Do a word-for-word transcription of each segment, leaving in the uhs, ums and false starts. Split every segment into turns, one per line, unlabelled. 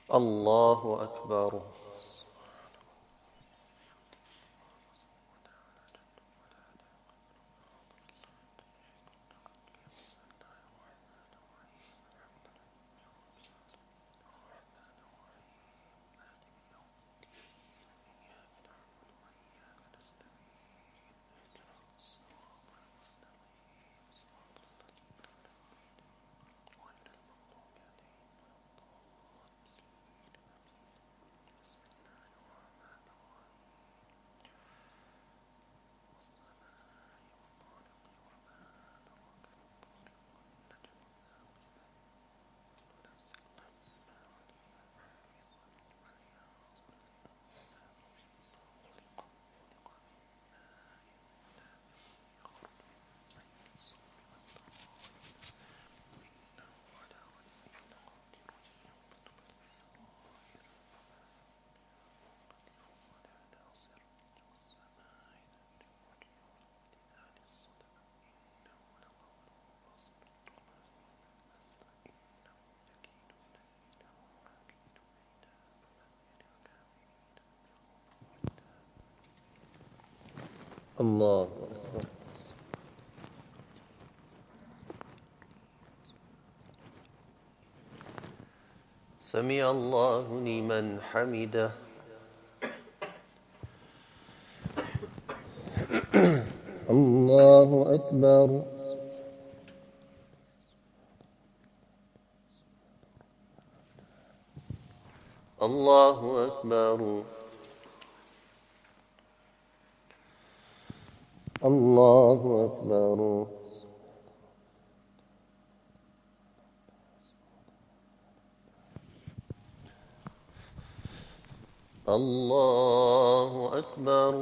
الله أكبر. الله أكبر. سمع الله لمن حمده. الله أكبر. الله أكبر. الله أكبر. الله أكبر.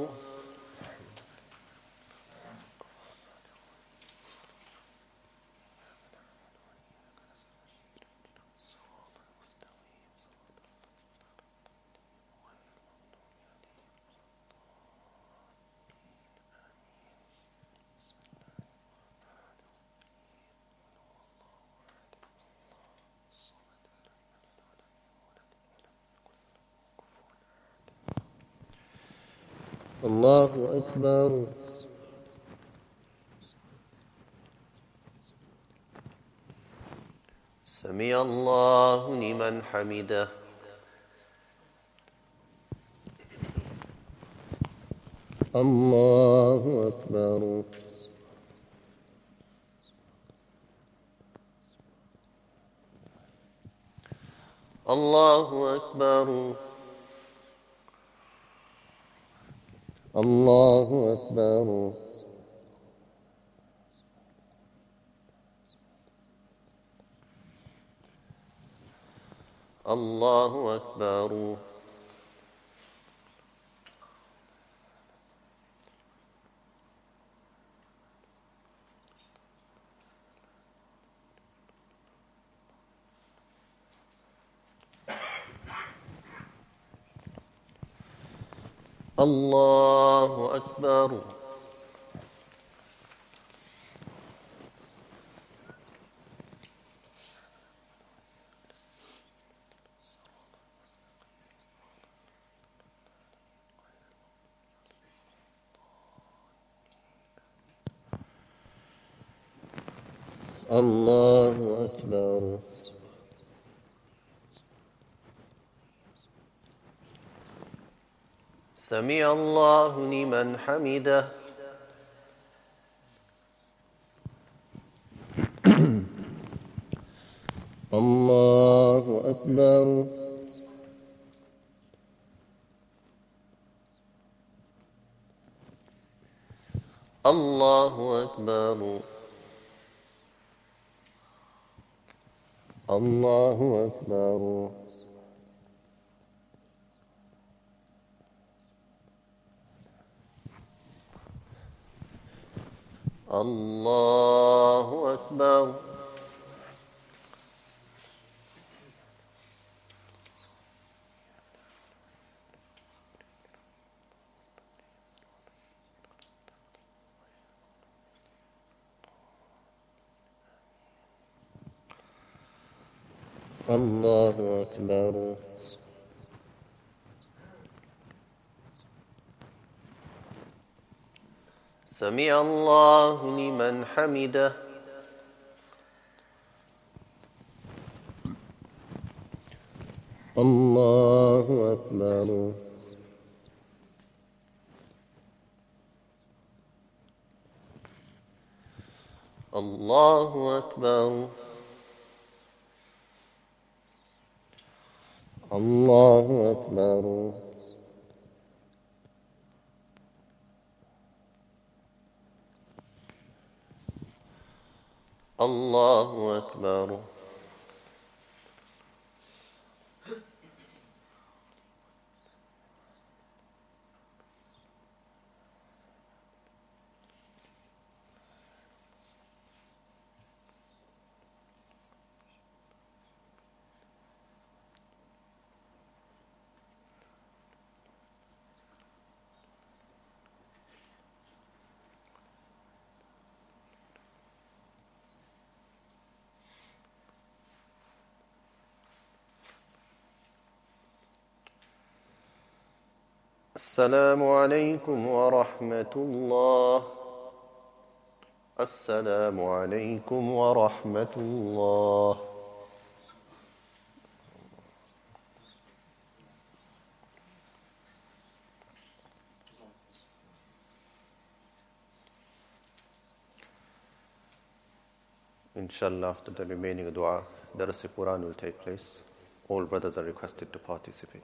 الله أكبر. سمع الله لمن حمده. الله أكبر. الله أكبر. الله أكبر. الله أكبر. الله أكبر. الله أكبر. سمع الله لمن حمده. الله أكبر. الله أكبر. الله أكبر. الله أكبر. الله أكبر. سمع الله لمن حمده. الله أكبر. الله أكبر. الله أكبر. الله أكبر. السلام عليكم ورحمة الله. السلام عليكم ورحمة الله. Inshallah, after the remaining dua, Dars Quran will take place. All brothers are requested to participate.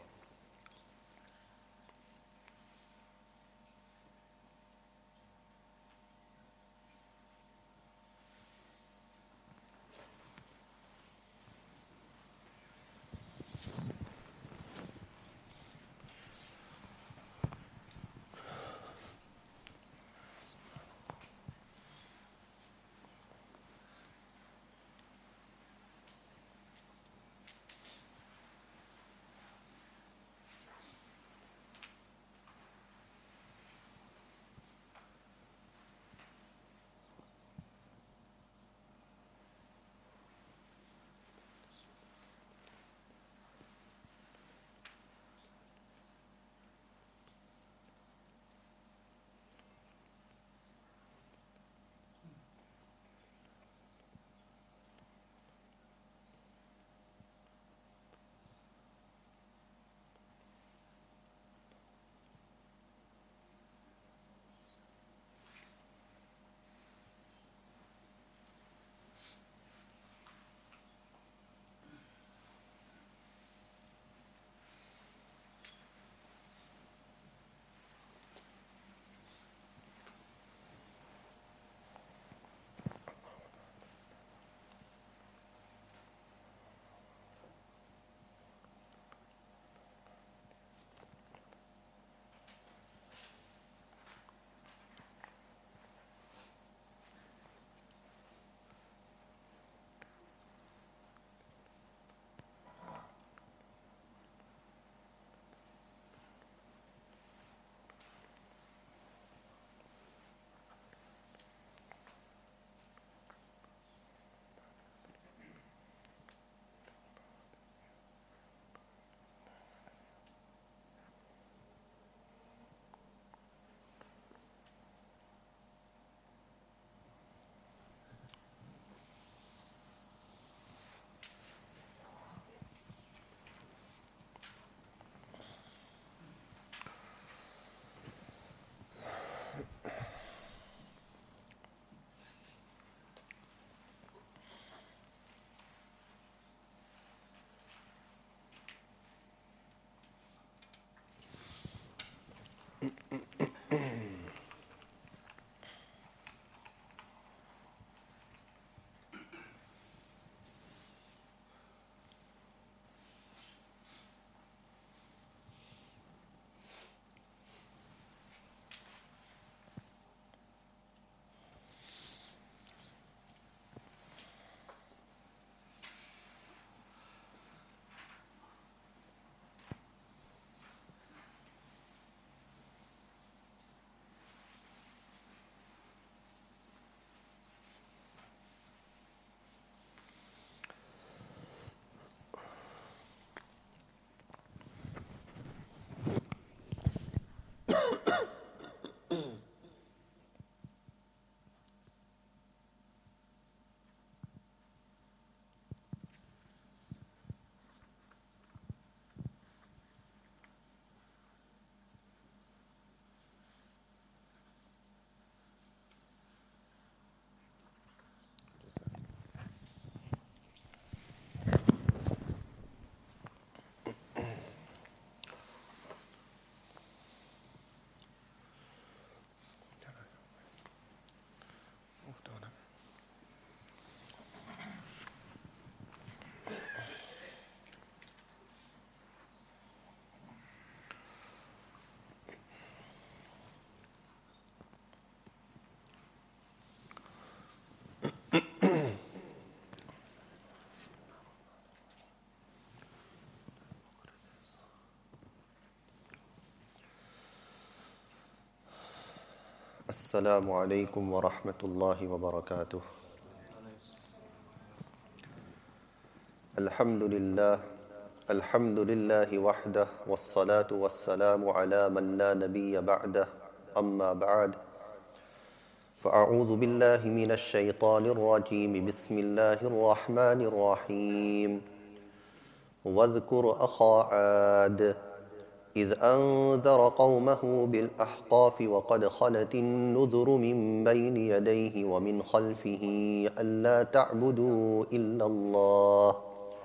السلام عليكم ورحمة الله وبركاته. الحمد لله الحمد لله وحده والصلاة والسلام على من لا نبي بعده أما بعد فأعوذ بالله من الشيطان الرجيم بسم الله الرحمن الرحيم واذكر أخا عاد إذ أنذر قومه بالأحقاف وقد خلت النذر من بين يديه ومن خلفه ألا تعبدوا إلا الله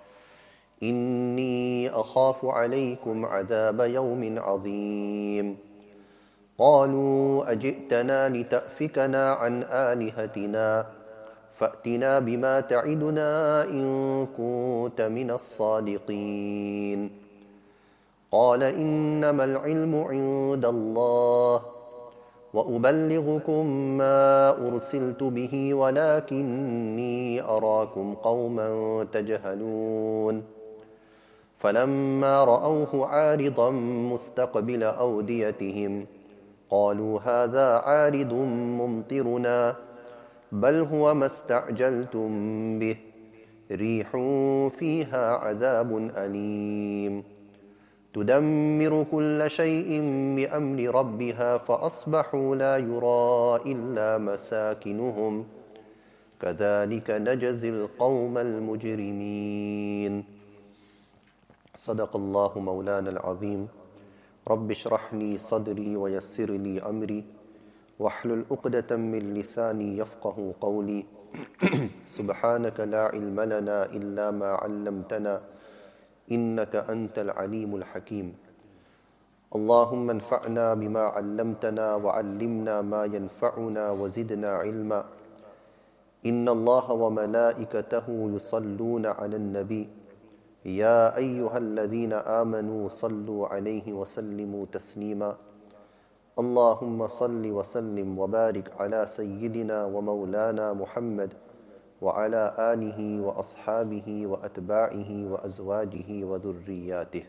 إني أخاف عليكم عذاب يوم عظيم قالوا أجئتنا لتأفكنا عن آلهتنا فأتنا بما تعدنا إن كنت من الصادقين قال إنما العلم عند الله وأبلغكم ما أرسلت به ولكني أراكم قوما تجهلون فلما رأوه عارضا مستقبل أوديتهم قالوا هذا عارض ممطرنا بل هو ما استعجلتم به ريح فيها عذاب أليم تدمر كل شيء بأمر ربها فأصبحوا لا يرى إلا مساكنهم كذلك نجزي القوم المجرمين صدق الله مولانا العظيم رب اشرح لي صدري ويسر لي أمري واحلل عقدة من لساني يفقه قولي سبحانك لا علم لنا إلا ما علمتنا إنك أنت العليم الحكيم اللهم انفعنا بما علمتنا وعلمنا ما ينفعنا وزدنا علما إن الله وملائكته يصلون على النبي يا أيها الذين آمنوا صلوا عليه وسلموا تسليما اللهم صل وسلم وبارك على سيدنا ومولانا محمد وعلى آله وأصحابه وأتباعه وأزواجه وذرياته.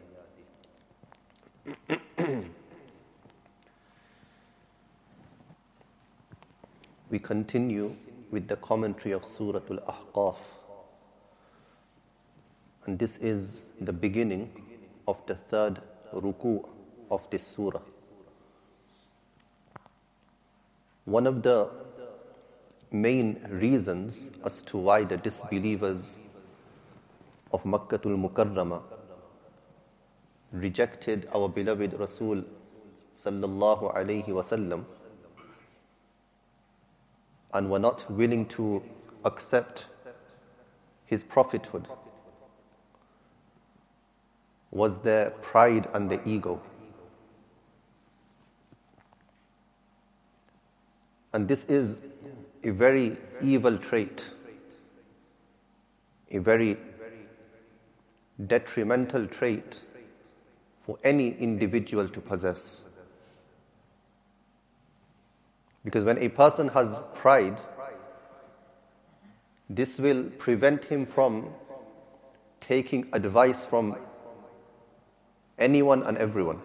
We continue with the commentary of Surah Al-Ahqaf, and this is the beginning of the third ruku' of this surah. One of the main reasons as to why the disbelievers of Makkatul Mukarramah rejected our beloved Rasul sallallahu alayhi wasallam and were not willing to accept his prophethood was their pride and their ego. And this is a very evil trait, a very detrimental trait for any individual to possess. Because when a person has pride, this will prevent him from taking advice from anyone and everyone.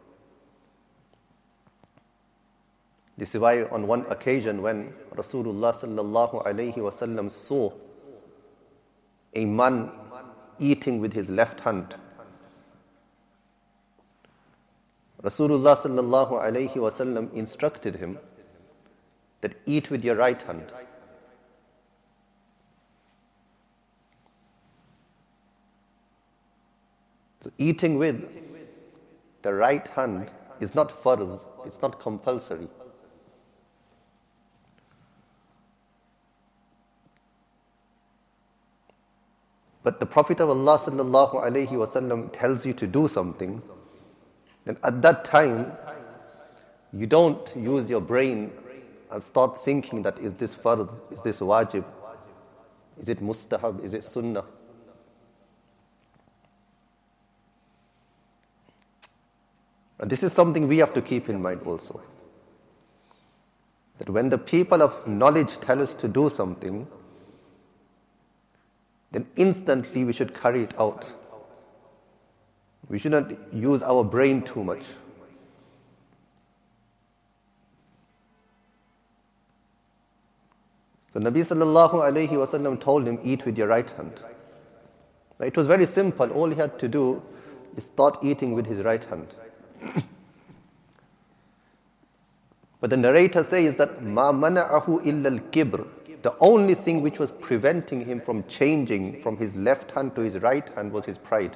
This is why on one occasion when Rasulullah sallallahu alayhi wasallam saw a man eating with his left hand, Rasulullah sallallahu alayhi wasallam instructed him that eat with your right hand. So eating with the right hand is not farz, it's not compulsory. But the Prophet of Allah sallallahu alayhi wasallam tells you to do something, then at that time, you don't use your brain and start thinking that is this farz, is this wajib, is it mustahab, is it sunnah. And this is something we have to keep in mind also. That when the people of knowledge tell us to do something, then instantly we should carry it out. We should not use our brain too much. So Nabi sallallahu alayhi wasallam told him, eat with your right hand. Now, it was very simple. All he had to do is start eating with his right hand. But the narrator says that مَا مَنَعَهُ إِلَّا الْكِبْرِ. The only thing which was preventing him from changing from his left hand to his right hand was his pride.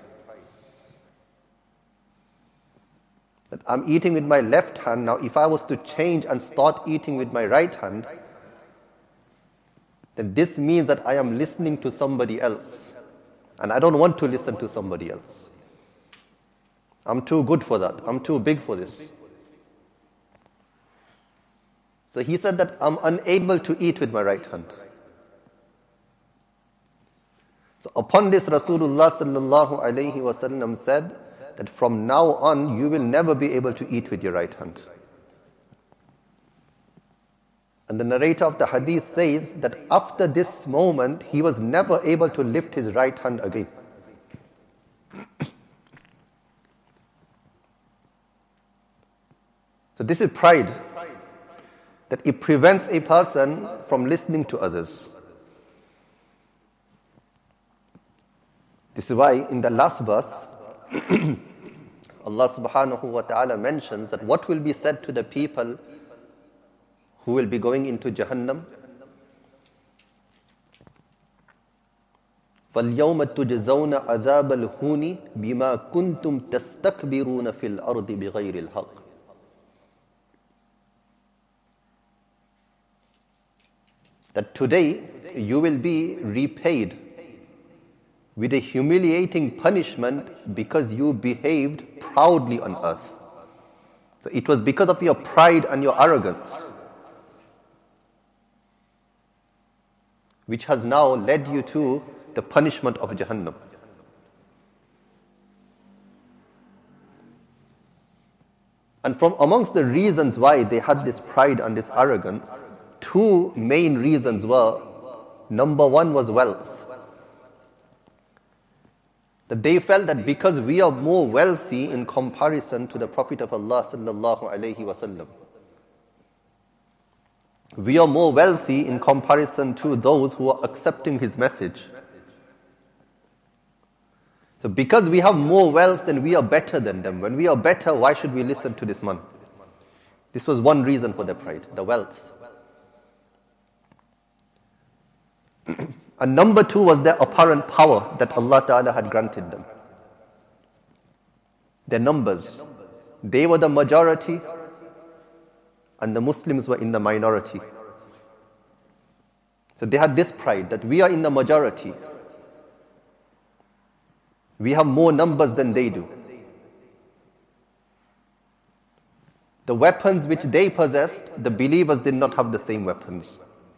That I'm eating with my left hand. Now, if I was to change and start eating with my right hand, then this means that I am listening to somebody else. And I don't want to listen to somebody else. I'm too good for that. I'm too big for this. So he said that I'm unable to eat with my right hand. So upon this, Rasulullah sallallahu alayhi wasallam said that from now on, you will never be able to eat with your right hand. And the narrator of the hadith says that after this moment, he was never able to lift his right hand again. So this is pride, that it prevents a person from listening to others. This is why in the last verse, Allah subhanahu wa ta'ala mentions that what will be said to the people who will be going into Jahannam? فَالْيَوْمَ تُجْزَوْنَ عَذَابَ الْهُونِ بِمَا كُنْتُمْ تَسْتَكْبِرُونَ فِي الْأَرْضِ بِغَيْرِ الْحَقِّ. That today you will be repaid with a humiliating punishment because you behaved proudly on earth. So it was because of your pride and your arrogance which has now led you to the punishment of Jahannam. And from amongst the reasons why they had this pride and this arrogance, two main reasons were, number one was wealth. That they felt that because we are more wealthy in comparison to the Prophet of Allah sallallahu alaihi wasallam, we are more wealthy in comparison to those who are accepting his message. So because we have more wealth, then we are better than them. When we are better, why should we listen to this man? This was one reason for their pride, the wealth. And number two was their apparent power that Allah Ta'ala had granted them. Their numbers. They were the majority and the Muslims were in the minority. So they had this pride that we are in the majority. We have more numbers than they do. The weapons which they possessed, the believers did not have the same weapons.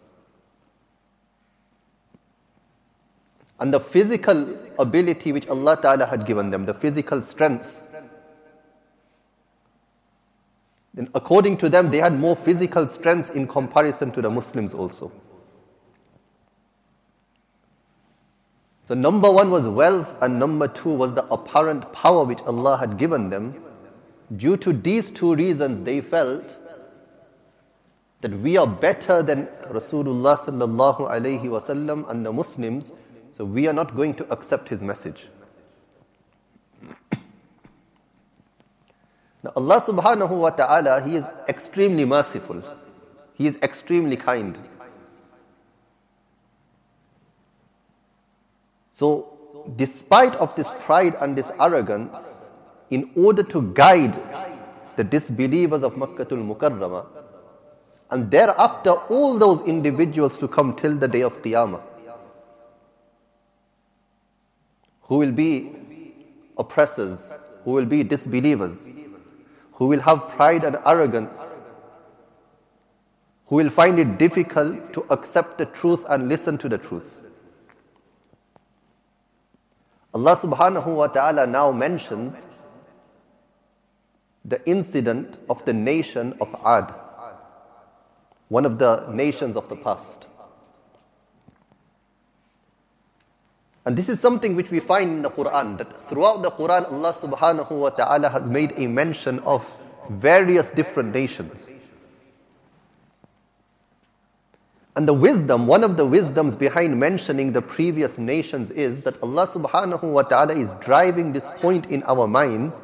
And the physical ability which Allah Ta'ala had given them, the physical strength, then according to them, they had more physical strength in comparison to the Muslims also. So number one was wealth, and number two was the apparent power which Allah had given them. Due to these two reasons, they felt that we are better than Rasulullah sallallahu alaihi wasallam and the Muslims, so we are not going to accept his message. Now Allah subhanahu wa ta'ala, He is extremely merciful. He is extremely kind. So, despite of this pride and this arrogance, in order to guide the disbelievers of Makkatul Mukarramah, and thereafter all those individuals to come till the day of Qiyamah, who will be oppressors, who will be disbelievers, who will have pride and arrogance, who will find it difficult to accept the truth and listen to the truth. Allah subhanahu wa ta'ala now mentions the incident of the nation of Ad, one of the nations of the past. And this is something which we find in the Quran, that throughout the Quran, Allah subhanahu wa ta'ala has made a mention of various different nations. And the wisdom, one of the wisdoms behind mentioning the previous nations is that Allah subhanahu wa ta'ala is driving this point in our minds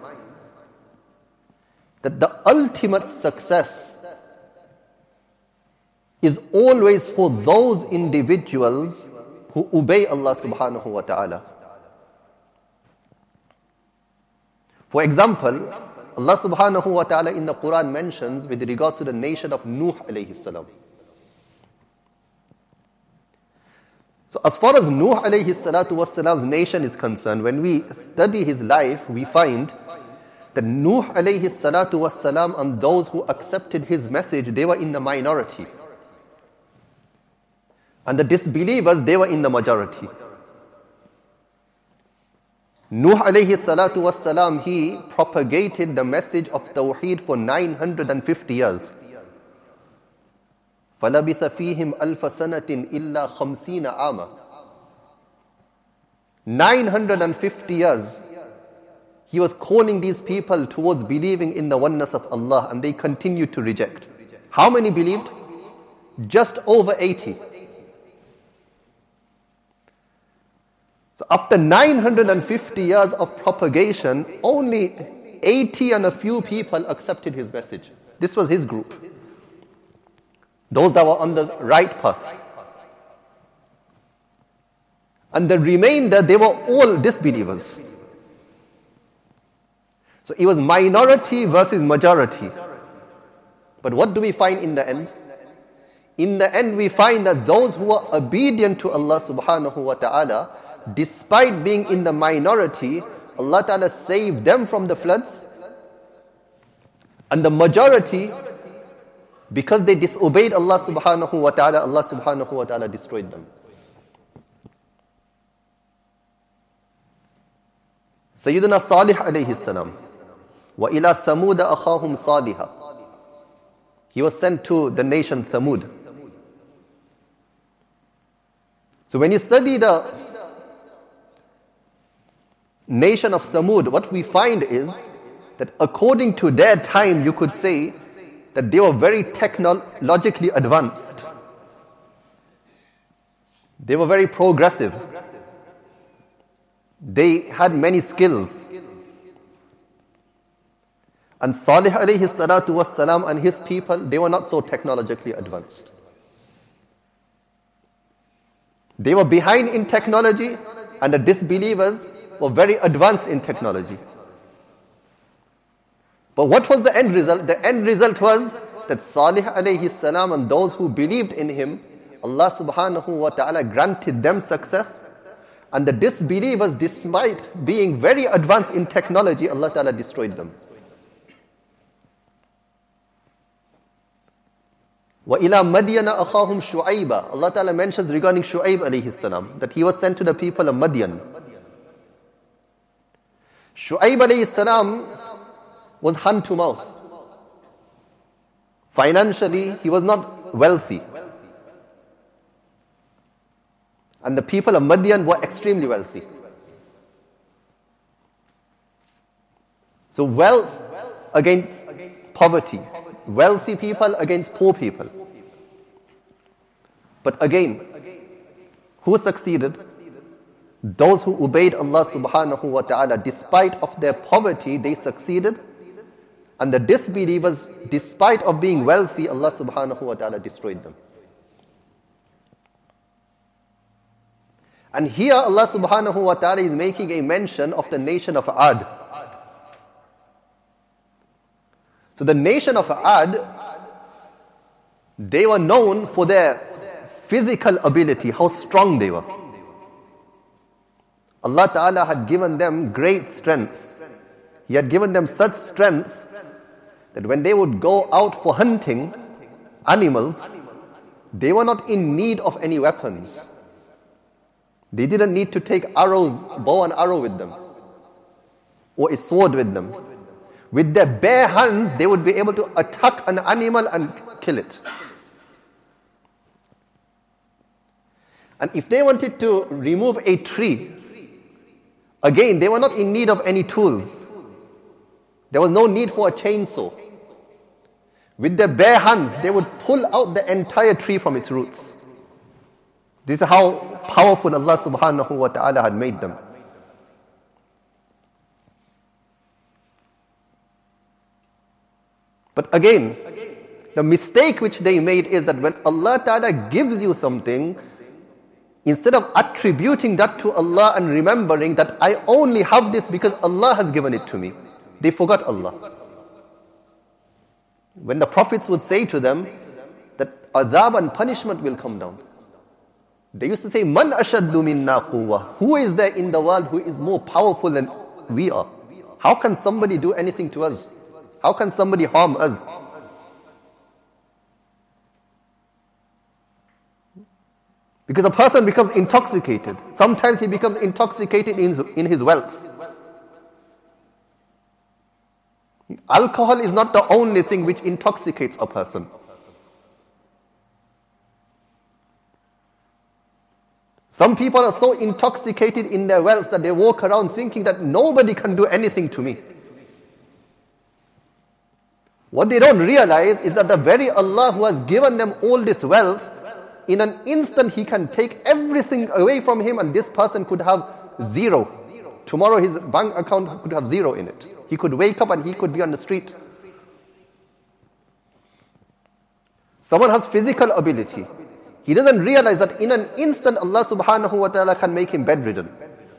that the ultimate success is always for those individuals who obey Allah subhanahu wa ta'ala. For example, Allah subhanahu wa ta'ala in the Quran mentions with regards to the nation of Nuh alayhi salam. So as far as Nuh alayhi salatu was salam's nation is concerned, when we study his life, we find that Nuh alayhi salatu was salam and those who accepted his message, they were in the minority. And the disbelievers, they were in the majority. Nuh alayhi salatu was salam, he propagated the message of Tawheed for nine hundred fifty years. فَلَبِثَ فِيهِمْ أَلْفَ سَنَةٍ إِلَّا خَمْسِينَ عَامًا. nine hundred fifty years, he was calling these people towards believing in the oneness of Allah, and they continued to reject. How many believed? Just over eighty. So after nine hundred fifty years of propagation, only eighty and a few people accepted his message. This was his group. Those that were on the right path. And the remainder, they were all disbelievers. So it was minority versus majority. But what do we find in the end? In the end, we find that those who were obedient to Allah subhanahu wa ta'ala, despite being in the minority, Allah ta'ala saved them from the floods. And the majority, because they disobeyed Allah subhanahu wa ta'ala, Allah subhanahu wa ta'ala destroyed them. Sayyidina Salih alayhi salam, وَإِلَى ثَمُودَ أَخَاهُمْ صَالِحًا. He was sent to the nation Thamud. So when you study the nation of Thamud, what we find is that according to their time, you could say that they were very technologically advanced. They were very progressive. They had many skills. And Salih alayhi salatu was salam and his people, they were not so technologically advanced. They were behind in technology, and the disbelievers were very advanced in technology. But what was the end result? The end result was that Salih alayhi salam and those who believed in him, Allah subhanahu wa ta'ala granted them success. And the disbelievers, despite being very advanced in technology, Allah ta'ala destroyed them. وَإِلَى مَدْيَنَ أَخَاهُمْ شُعَيْبًا. Allah ta'ala mentions regarding Shu'aib alayhi salam that he was sent to the people of Madian. Shu'aib alayhi salam was hand to mouth. Financially, he was not wealthy. And the people of Madian were extremely wealthy. So wealth against poverty. Wealthy people against poor people. But again, who succeeded? Those who obeyed Allah subhanahu wa ta'ala, despite of their poverty, they succeeded. And the disbelievers, despite of being wealthy, Allah subhanahu wa ta'ala destroyed them. And here Allah subhanahu wa ta'ala is making a mention of the nation of Ad. So the nation of Ad, they were known for their physical ability, how strong they were. Allah ta'ala had given them great strength. He had given them such strength that when they would go out for hunting animals, they were not in need of any weapons. They didn't need to take arrows, bow and arrow with them, or a sword with them. With their bare hands, they would be able to attack an animal and kill it. And if they wanted to remove a tree, again, they were not in need of any tools. There was no need for a chainsaw. With their bare hands, they would pull out the entire tree from its roots. This is how powerful Allah subhanahu wa ta'ala had made them. But again, the mistake which they made is that when Allah ta'ala gives you something, instead of attributing that to Allah and remembering that I only have this because Allah has given it to me, they forgot Allah. When the prophets would say to them that adhab and punishment will come down, they used to say, Man ashaddu minna quwwa. Who is there in the world who is more powerful than we are? How can somebody do anything to us? How can somebody harm us? Because a person becomes intoxicated. Sometimes he becomes intoxicated in his, in his wealth. Alcohol is not the only thing which intoxicates a person. Some people are so intoxicated in their wealth that they walk around thinking that nobody can do anything to me. What they don't realize is that the very Allah who has given them all this wealth, in an instant He can take everything away from him and this person could have zero. Tomorrow his bank account could have zero in it. He could wake up and he could be on the street. Someone has physical ability. He doesn't realize that in an instant Allah subhanahu wa ta'ala can make him bedridden.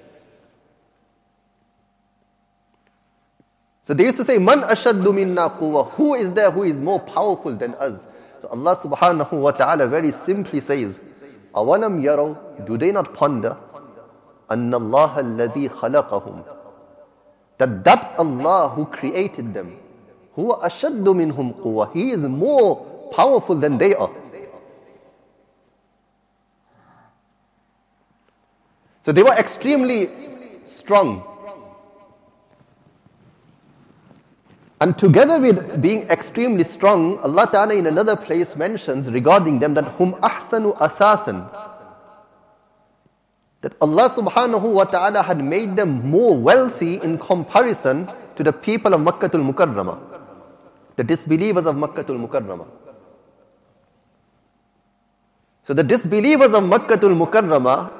So they used to say, Man ashaddu minna quwwa. Who is there who is more powerful than us? So Allah subhanahu wa ta'ala very simply says, Awalam yaraw, do they not ponder, Anna Allah alladhi khalaqahum, that that Allah who created them, huwa ashaddu minhum quwwa, He is more powerful than they are. So they were extremely strong. And together with being extremely strong, Allah Ta'ala in another place mentions regarding them that hum ahsanu asathan, that Allah Subhanahu wa Ta'ala had made them more wealthy in comparison to the people of Makkatul Mukarramah, the disbelievers of Makkatul Mukarramah. So the disbelievers of Makkatul Mukarramah,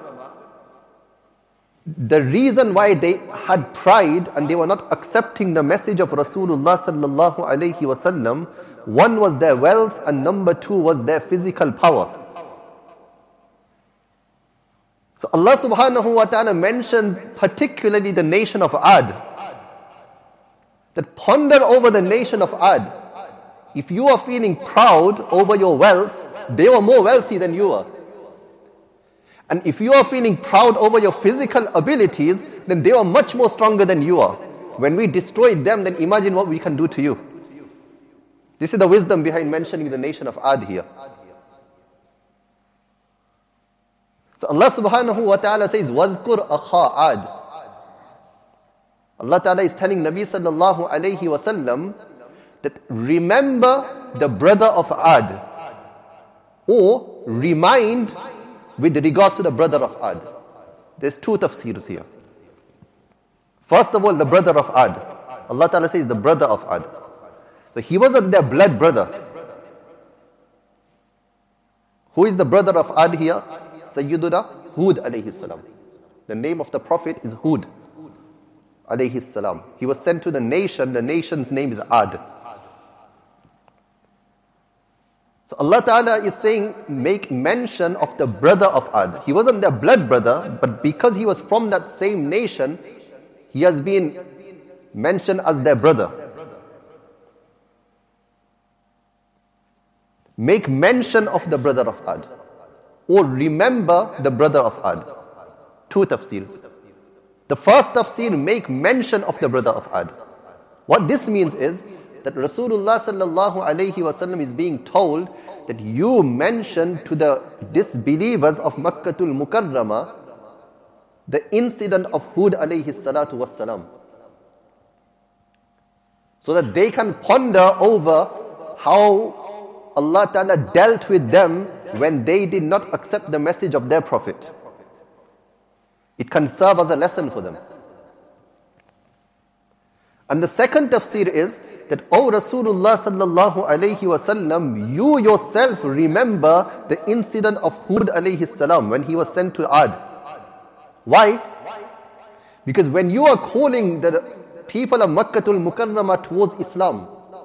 the reason why they had pride and they were not accepting the message of Rasulullah sallallahu alayhi wasallam, one was their wealth and number two was their physical power. So Allah subhanahu wa ta'ala mentions particularly the nation of Ad. That ponder over the nation of Ad. If you are feeling proud over your wealth, they were more wealthy than you are. And if you are feeling proud over your physical abilities, then they are much more stronger than you are. When we destroyed them, then imagine what we can do to you. This is the wisdom behind mentioning the nation of Ad here. So Allah subhanahu wa ta'ala says, وَاذْكُرْ أَخَا عَادٍ. Allah ta'ala is telling Nabi sallallahu alayhi wa sallam that remember the brother of Ad. Or remind with regards to the brother of Ad. There's two tafsirs here. First of all, the brother of Ad. Allah Ta'ala says the brother of Ad. So he wasn't their blood brother. Who is the brother of Ad here? Sayyiduna Hud alayhi salam. The name of the prophet is Hud alayhi salam. He was sent to the nation. The nation's name is Ad. So Allah Ta'ala is saying, make mention of the brother of Ad. He wasn't their blood brother, but because he was from that same nation, he has been mentioned as their brother. Make mention of the brother of Ad. Or remember the brother of Ad. Two tafsirs. The first tafsir, make mention of the brother of Ad. What this means is, that Rasulullah sallallahu alayhi wasallam is being told that you mention to the disbelievers of Makkatul Mukarramah the incident of Hud alayhi salatu wassalam, so that they can ponder over how Allah Ta'ala dealt with them when they did not accept the message of their prophet. It can serve as a lesson for them. And the second tafsir is that, "Oh Rasulullah sallallahu alayhi wasallam, you yourself remember the incident of Hud alayhi salam when he was sent to Ad." Why? Because when you are calling the people of Makkatul Mukarramah towards Islam,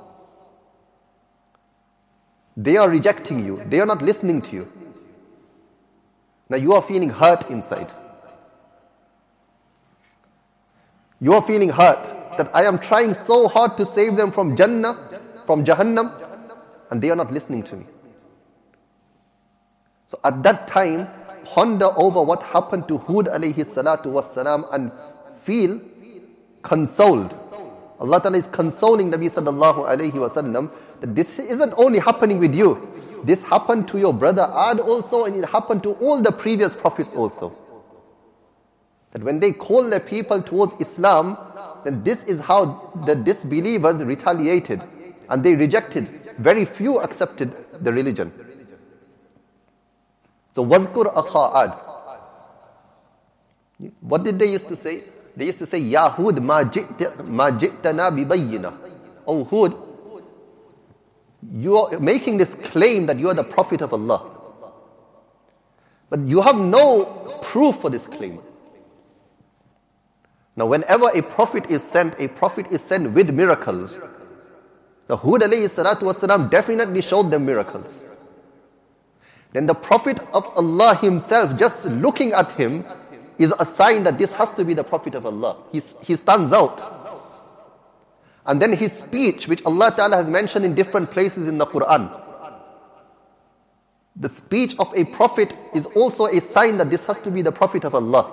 they are rejecting you. They are not listening to you. Now you are feeling hurt inside. You are feeling hurt that I am trying so hard to save them from Jannah, from Jahannam, and they are not listening to me. So at that time, ponder over what happened to Hud alayhi salatu wassalam and feel consoled. Allah Ta'ala is consoling Nabi sallallahu alayhi wasallam that this isn't only happening with you. This happened to your brother Ad also, and it happened to all the previous prophets also. That when they call their people towards Islam, then this is how the disbelievers retaliated. And they rejected. Very few accepted the religion. So, وَذْكُرْ أَخَا Ad. What did they used to say? They used to say, "Ya Hud, ma ji'tana bibayyina." Oh Hud, you are making this claim that you are the Prophet of Allah. But you have no proof for this claim. Now whenever a prophet is sent, a prophet is sent with miracles. The Hud alayhi salatu wasalam definitely showed them miracles. Then the Prophet of Allah himself, just looking at him, is a sign that this has to be the Prophet of Allah. He, he stands out. And then his speech, which Allah Ta'ala has mentioned in different places in the Quran. The speech of a prophet is also a sign that this has to be the Prophet of Allah.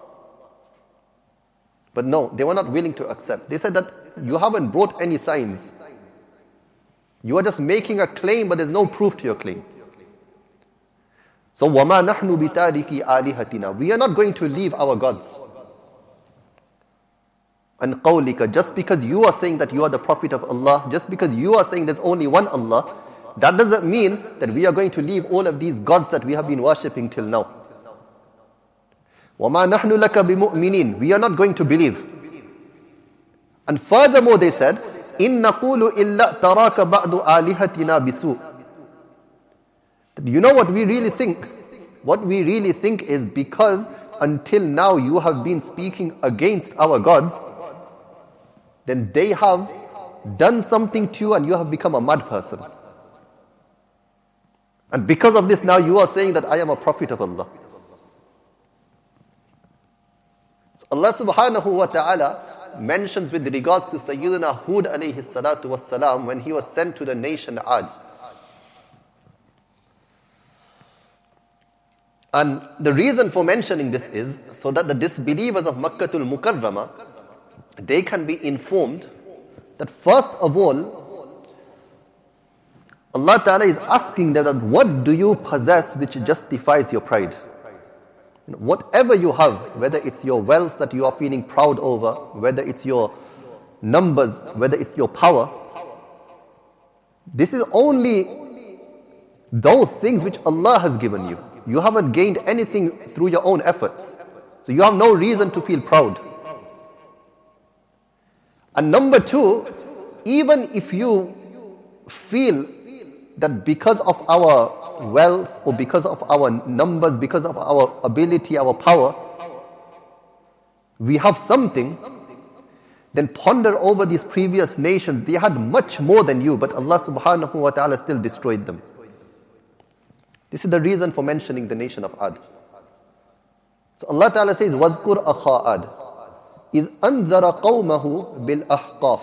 But no, they were not willing to accept. They said that you haven't brought any signs. You are just making a claim, but there's no proof to your claim. So, وَمَا نَحْنُ بِتَارِكِ آلِهَتِنَا. We are not going to leave our gods. And قَوْلِكَ, just because you are saying that you are the Prophet of Allah, just because you are saying there's only one Allah, that doesn't mean that we are going to leave all of these gods that we have been worshipping till now. وَمَا نَحْنُ لَكَ بِمُؤْمِنِينَ. We are not going to believe. And furthermore they said, إِن نَقُولُ إِلَّا تَرَاكَ بَعْدُ آلِهَتِنَا بِسُوءٍ. You know what we really think? What we really think is because until now you have been speaking against our gods, then they have done something to you and you have become a mad person. And because of this now you are saying that I am a prophet of Allah. So Allah subhanahu wa ta'ala mentions with regards to Sayyidina Hud alayhi salatu wassalam when he was sent to the nation Ad. And the reason for mentioning this is so that the disbelievers of Makkatul Mukarramah, they can be informed that first of all, Allah Ta'ala is asking them that what do you possess which justifies your pride? You know, whatever you have, whether it's your wealth that you are feeling proud over, whether it's your numbers, whether it's your power, this is only those things which Allah has given you. You haven't gained anything through your own efforts. So you have no reason to feel proud. And number two, even if you feel that because of our wealth or because of our numbers, because of our ability, our power, we have something, then ponder over these previous nations. They had much more than you, but Allah subhanahu wa ta'ala still destroyed them. This is the reason for mentioning the nation of Ad. So Allah Ta'ala says, وَذْكُرْ أَخَا Ad إِذْ أَنذَرَ قَوْمَهُ بِالْأَحْقَافِ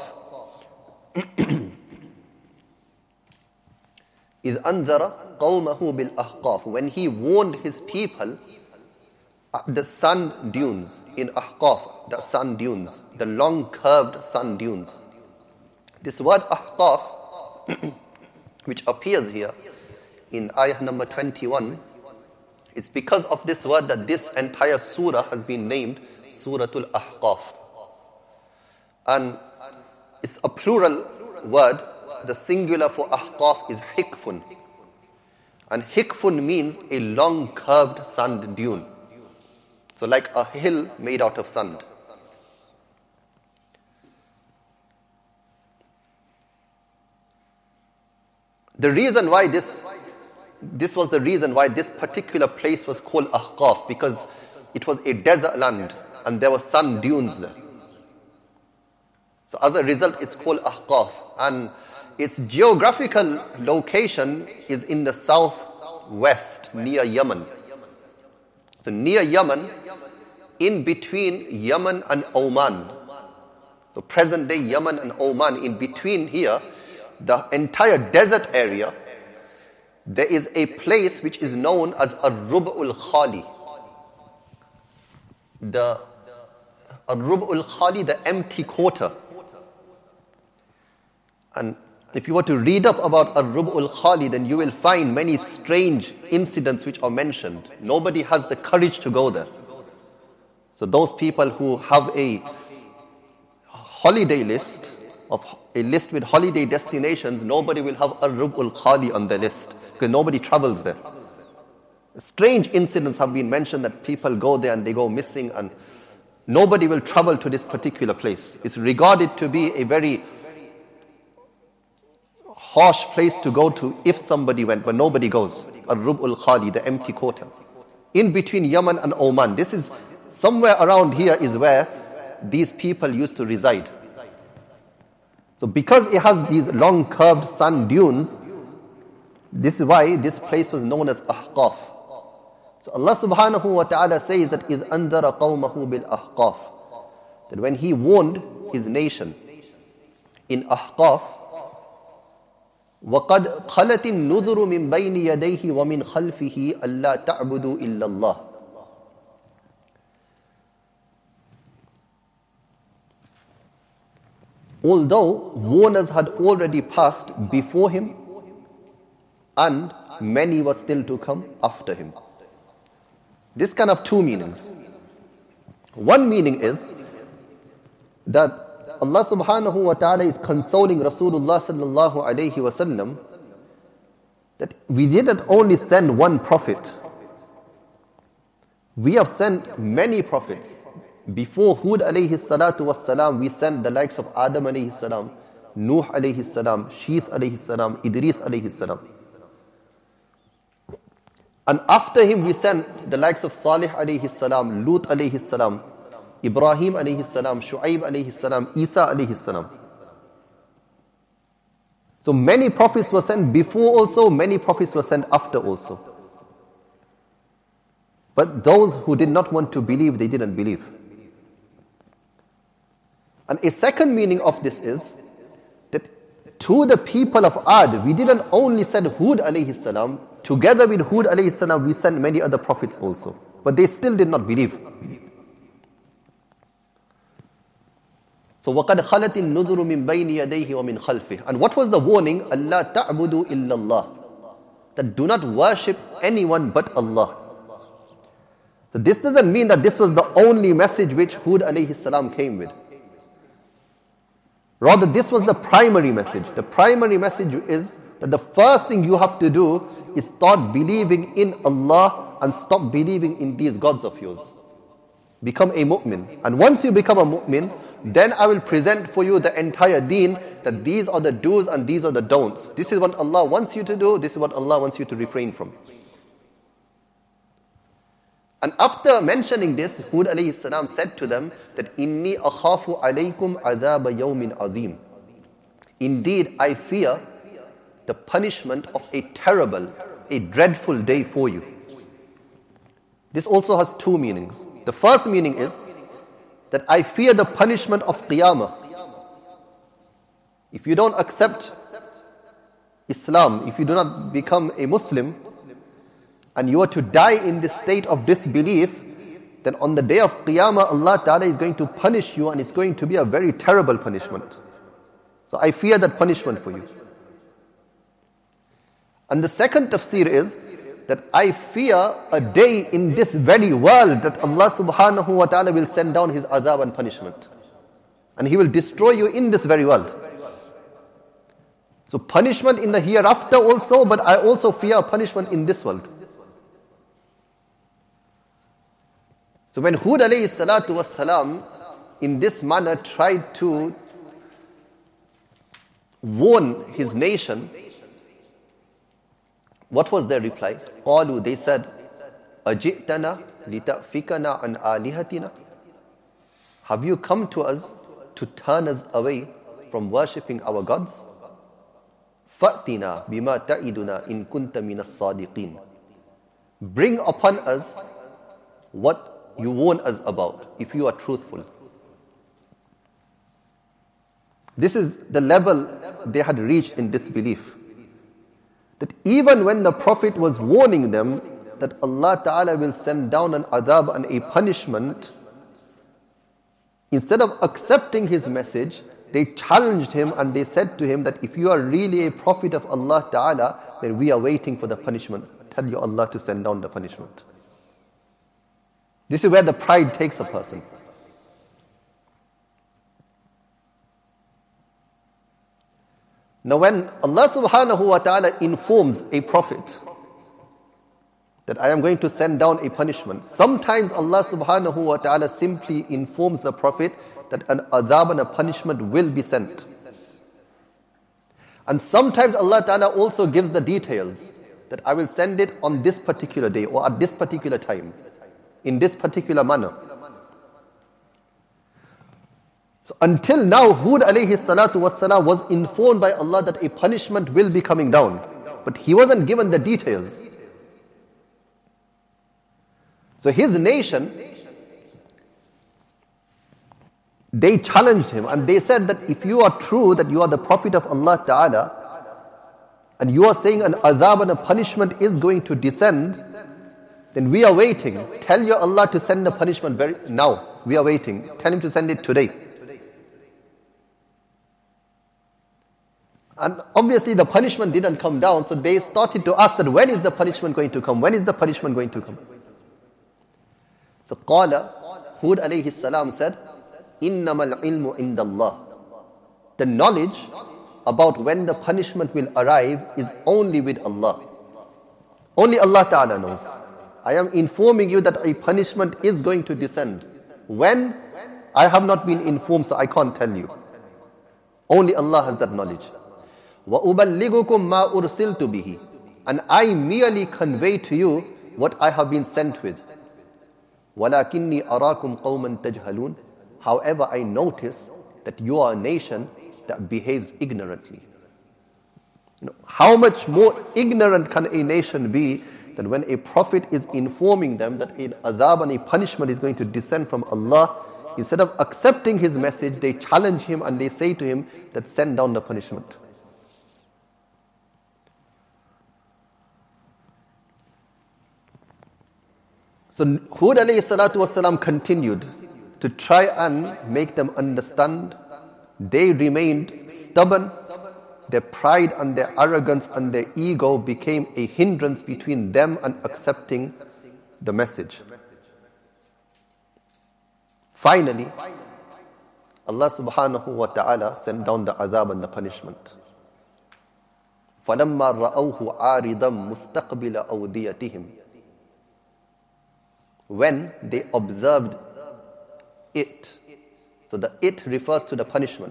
إِذْ أَنذَرَ قَوْمَهُ بِالْأَحْقَافِ. When he warned his people at the sand dunes in Ahqaf, the sand dunes, the long curved sand dunes. This word Ahqaf, which appears here in ayah number twenty-one, it's because of this word that this entire surah has been named Suratul Ahqaf. And it's a plural word. The singular for Ahqaf is Hikfun. And Hikfun means a long curved sand dune. So like a hill made out of sand. The reason why this, this was the reason why this particular place was called Ahqaf, because it was a desert land and there were sand dunes there. So as a result, it's called Ahqaf. And its geographical location is in the southwest, near Yemen. So near Yemen, in between Yemen and Oman. So present day Yemen and Oman, in between here, the entire desert area, there is a place which is known as Ar-Rub'ul Khali. The Ar-Rub'ul Khali, the empty quarter. And if you were to read up about Ar-Rub'ul Khali, then you will find many strange incidents which are mentioned. Nobody has the courage to go there. So those people who have a holiday list, of a list with holiday destinations, nobody will have Ar-Rub'ul Khali on the list because nobody travels there. Strange incidents have been mentioned that people go there and they go missing, and nobody will travel to this particular place. It's regarded to be a very harsh place to go to if somebody went, but nobody goes. Ar-Rub'ul Khali, the empty quarter. In between Yemen and Oman. This is somewhere around here is where these people used to reside. So because it has these long curved sand dunes, this is why this place was known as Ahqaf. So Allah subhanahu wa ta'ala says that إِذْ أَنذَرَ قَوْمَهُ بِالْأَحْقَافِ, that when he warned his nation in Ahqaf, وَقَدْ خَلَتِ النُّذُرُ مِنْ بَيْنِ يَدَيْهِ وَمِنْ خَلْفِهِ أَلَّا تَعْبُدُوا إِلَّا اللَّهِ. Although warners had already passed before him, and many were still to come after him. This can have two meanings. One meaning is that Allah subhanahu wa ta'ala is consoling Rasulullah sallallahu alayhi wa sallam that we didn't only send one prophet. We have sent many prophets. Before Hud alayhi salatu was salam, we sent the likes of Adam alayhi salam, Nuh alayhi salam, Sheeth alayhi salam, Idris alayhi salam. And after him we sent the likes of Salih alayhi salam, Lut alayhi salam, Ibrahim alayhi salam, Shu'aib alayhi salam, Isa alayhi salam. So many prophets were sent before also, many prophets were sent after also. But those who did not want to believe, they didn't believe. And a second meaning of this is that to the people of Ad, we didn't only send Hud alayhi salam, together with Hud alayhi salam, we sent many other prophets also. But they still did not believe. So وَقَدْ خَلَتِ النُّذُرُ مِنْ بَيْنِ يَدَيْهِ وَمِنْ خَلْفِهِ. And what was the warning? أَلَّا تَعْبُدُوا إِلَّا اللَّهِ. That do not worship anyone but Allah. So this doesn't mean that this was the only message which Hud alayhi salam came with. Rather, this was the primary message. The primary message is that the first thing you have to do is start believing in Allah and stop believing in these gods of yours. Become a mu'min. And once you become a mu'min, then I will present for you the entire deen, that these are the do's and these are the don'ts. This is what Allah wants you to do, this is what Allah wants you to refrain from. And after mentioning this, Hud alayhi salam said to them that Inni akhafu alaykum adhaba yawmin adhim. Indeed, I fear the punishment of a terrible, a dreadful day for you. This also has two meanings. The first meaning is that I fear the punishment of Qiyamah. If you don't accept Islam, if you do not become a Muslim, and you are to die in this state of disbelief, then on the day of Qiyamah, Allah Ta'ala is going to punish you, and it's going to be a very terrible punishment. So I fear that punishment for you. And the second tafsir is that I fear a day in this very world that Allah subhanahu wa ta'ala will send down His azab and punishment. And He will destroy you in this very world. So punishment in the hereafter also, but I also fear punishment in this world. So when Hud alayhi salatu was salam in this manner tried to warn his nation, What was their reply? قالوا, they said, أجئتنا لتأفكنا عن آلهتنا? Have you come to us to turn us away from worshipping our gods? فأتنا بما تعدنا إن كنت من الصادقين. Bring upon us what you warn us about, if you are truthful. This is the level they had reached in disbelief. That even when the Prophet was warning them that Allah Ta'ala will send down an adab and a punishment, instead of accepting his message, they challenged him and they said to him that if you are really a prophet of Allah Ta'ala, then we are waiting for the punishment. Tell your Allah to send down the punishment. This is where the pride takes a person. Now when Allah subhanahu wa ta'ala informs a prophet that I am going to send down a punishment, sometimes Allah subhanahu wa ta'ala simply informs the prophet that an adab and a punishment will be sent. And sometimes Allah ta'ala also gives the details that I will send it on this particular day or at this particular time, in this particular manner. So until now, Hud alayhi salatu wassalam was informed by Allah that a punishment will be coming down. But he wasn't given the details. So his nation, they challenged him and they said that if you are true that you are the Prophet of Allah Ta'ala and you are saying an azab and a punishment is going to descend, then we are waiting. Tell your Allah to send the punishment very now. We are waiting. Tell him to send it today. And obviously the punishment didn't come down, so they started to ask that when is the punishment going to come? When is the punishment going to come? So Qala, Hud alayhi salam said, إِنَّمَا الْعِلْمُ عِنْدَ اللَّهِ. The knowledge about when the punishment will arrive is only with Allah. Only Allah Ta'ala knows. I am informing you that a punishment is going to descend. When? I have not been informed, so I can't tell you. Only Allah has that knowledge. وَأُبَلِّغُكُمْ مَا أُرْسِلْتُ بِهِ. And I merely convey to you what I have been sent with. وَلَكِنِّي أَرَاكُمْ قَوْمًا تَجْهَلُونَ. However, I notice that you are a nation that behaves ignorantly. You know, how much more ignorant can a nation be than when a prophet is informing them that an adab and a punishment is going to descend from Allah? Instead of accepting his message, they challenge him and they say to him that send down the punishment. So Hud alayhi salatu wasalam continued to try and make them understand. They remained stubborn. Their pride and their arrogance and their ego became a hindrance between them and accepting the message. Finally, Allah subhanahu wa ta'ala sent down the azab and the punishment. فَلَمَّا رَأَوْهُ عَارِضًا مُسْتَقْبِلَ أَوْدِيَتِهِمْ. When they observed it. So the it refers to the punishment.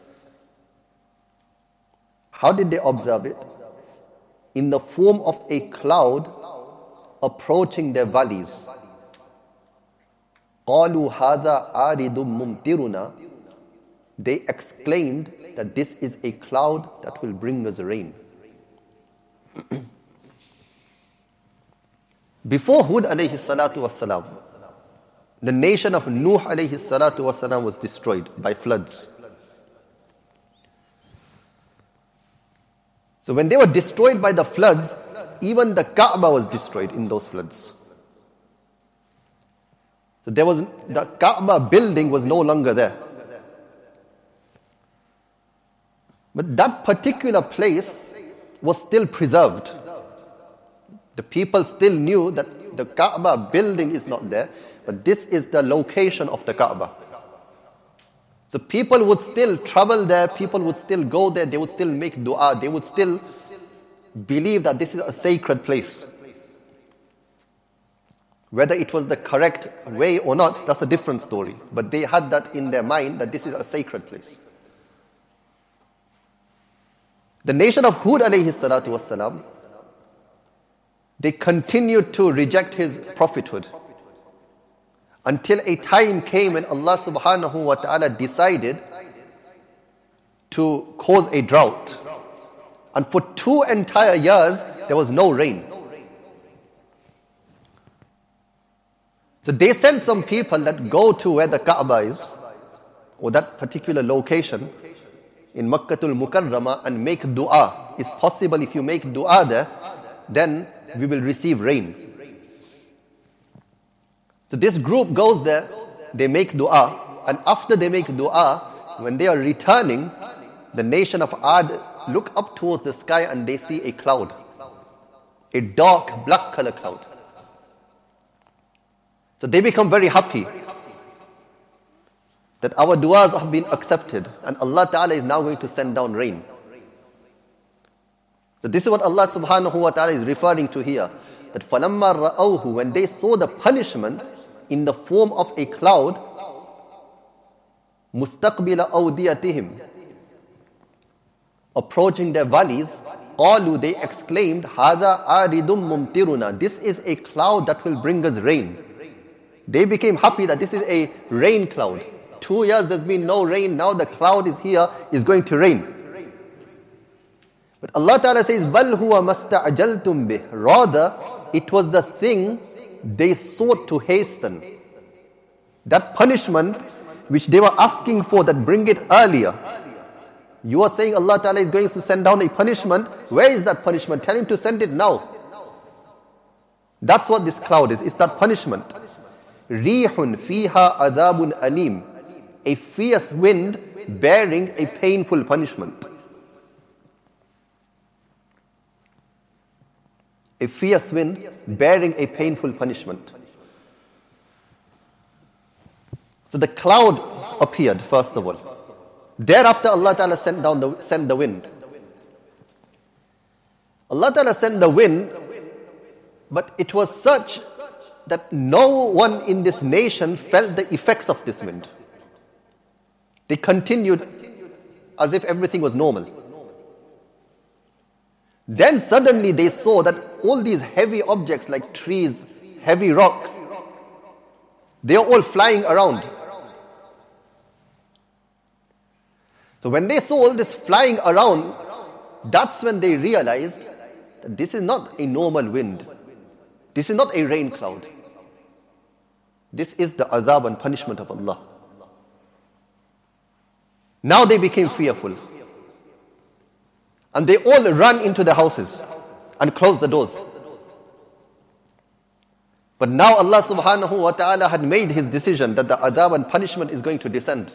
How did they observe it? In the form of a cloud approaching their valleys. قَالُوا هَذَا عَارِضٌ مُمْطِرُنَا. They exclaimed that this is a cloud that will bring us rain. Before Hud alayhi salatu wasalam, the nation of Nuh alayhi salatu wasalam was destroyed by floods. So when they were destroyed by the floods, even the Kaaba was destroyed in those floods. So there was the Kaaba building was no longer there. But that particular place was still preserved. The people still knew that the Kaaba building is not there, but this is the location of the Kaaba. So people would still travel there, people would still go there, they would still make dua, they would still believe that this is a sacred place. Whether it was the correct way or not, that's a different story. But they had that in their mind, that this is a sacred place. The nation of Hud alayhi salatu wassalam, they continued to reject his prophethood. Until a time came when Allah subhanahu wa ta'ala decided to cause a drought. And for two entire years, there was no rain. So they sent some people that go to where the Kaaba is, or that particular location in Makkatul Mukarramah, and make dua. It's possible if you make dua there, then we will receive rain. So this group goes there, they make dua, and after they make dua, when they are returning, the nation of Ad look up towards the sky and they see a cloud, a dark black color cloud. So they become very happy that our du'as have been accepted and Allah Ta'ala is now going to send down rain. So this is what Allah subhanahu wa ta'ala is referring to here. That فَلَمَّا رَأَوْهُ, when they saw the punishment in the form of a cloud, مُسْتَقْبِلَ أَوْدِيَتِهِمْ, approaching their valleys, قَالُوا, they exclaimed, هَذَا آرِدٌ مُمْتِرُنَا, this is a cloud that will bring us rain. They became happy that this is a rain cloud. Two years there's been no rain, now the cloud is here, is going to rain. But Allah Ta'ala says, بَلْ هُوَ مَسْتَعْجَلْتُمْ بِهِ, rather, it was the thing they sought to hasten. That punishment which they were asking for, that bring it earlier. You are saying Allah Ta'ala is going to send down a punishment. Where is that punishment? Tell him to send it now. That's what this cloud is. It's that punishment. رِيحٌ فِيهَا عَذَابٌ أَلِيمٌ, a fierce wind bearing a painful punishment. A fierce wind bearing a painful punishment. So the cloud appeared first of all. Thereafter Allah Ta'ala sent down the, sent the wind. Allah Ta'ala sent the wind, but it was such that no one in this nation felt the effects of this wind. They continued as if everything was normal. Then suddenly they saw that all these heavy objects like trees, heavy rocks, they are all flying around. So when they saw all this flying around, that's when they realized that this is not a normal wind. This is not a rain cloud. This is the azab and punishment of Allah. Now they became fearful. And they all ran into their houses and closed the doors. But now Allah subhanahu wa ta'ala had made his decision that the adab and punishment is going to descend.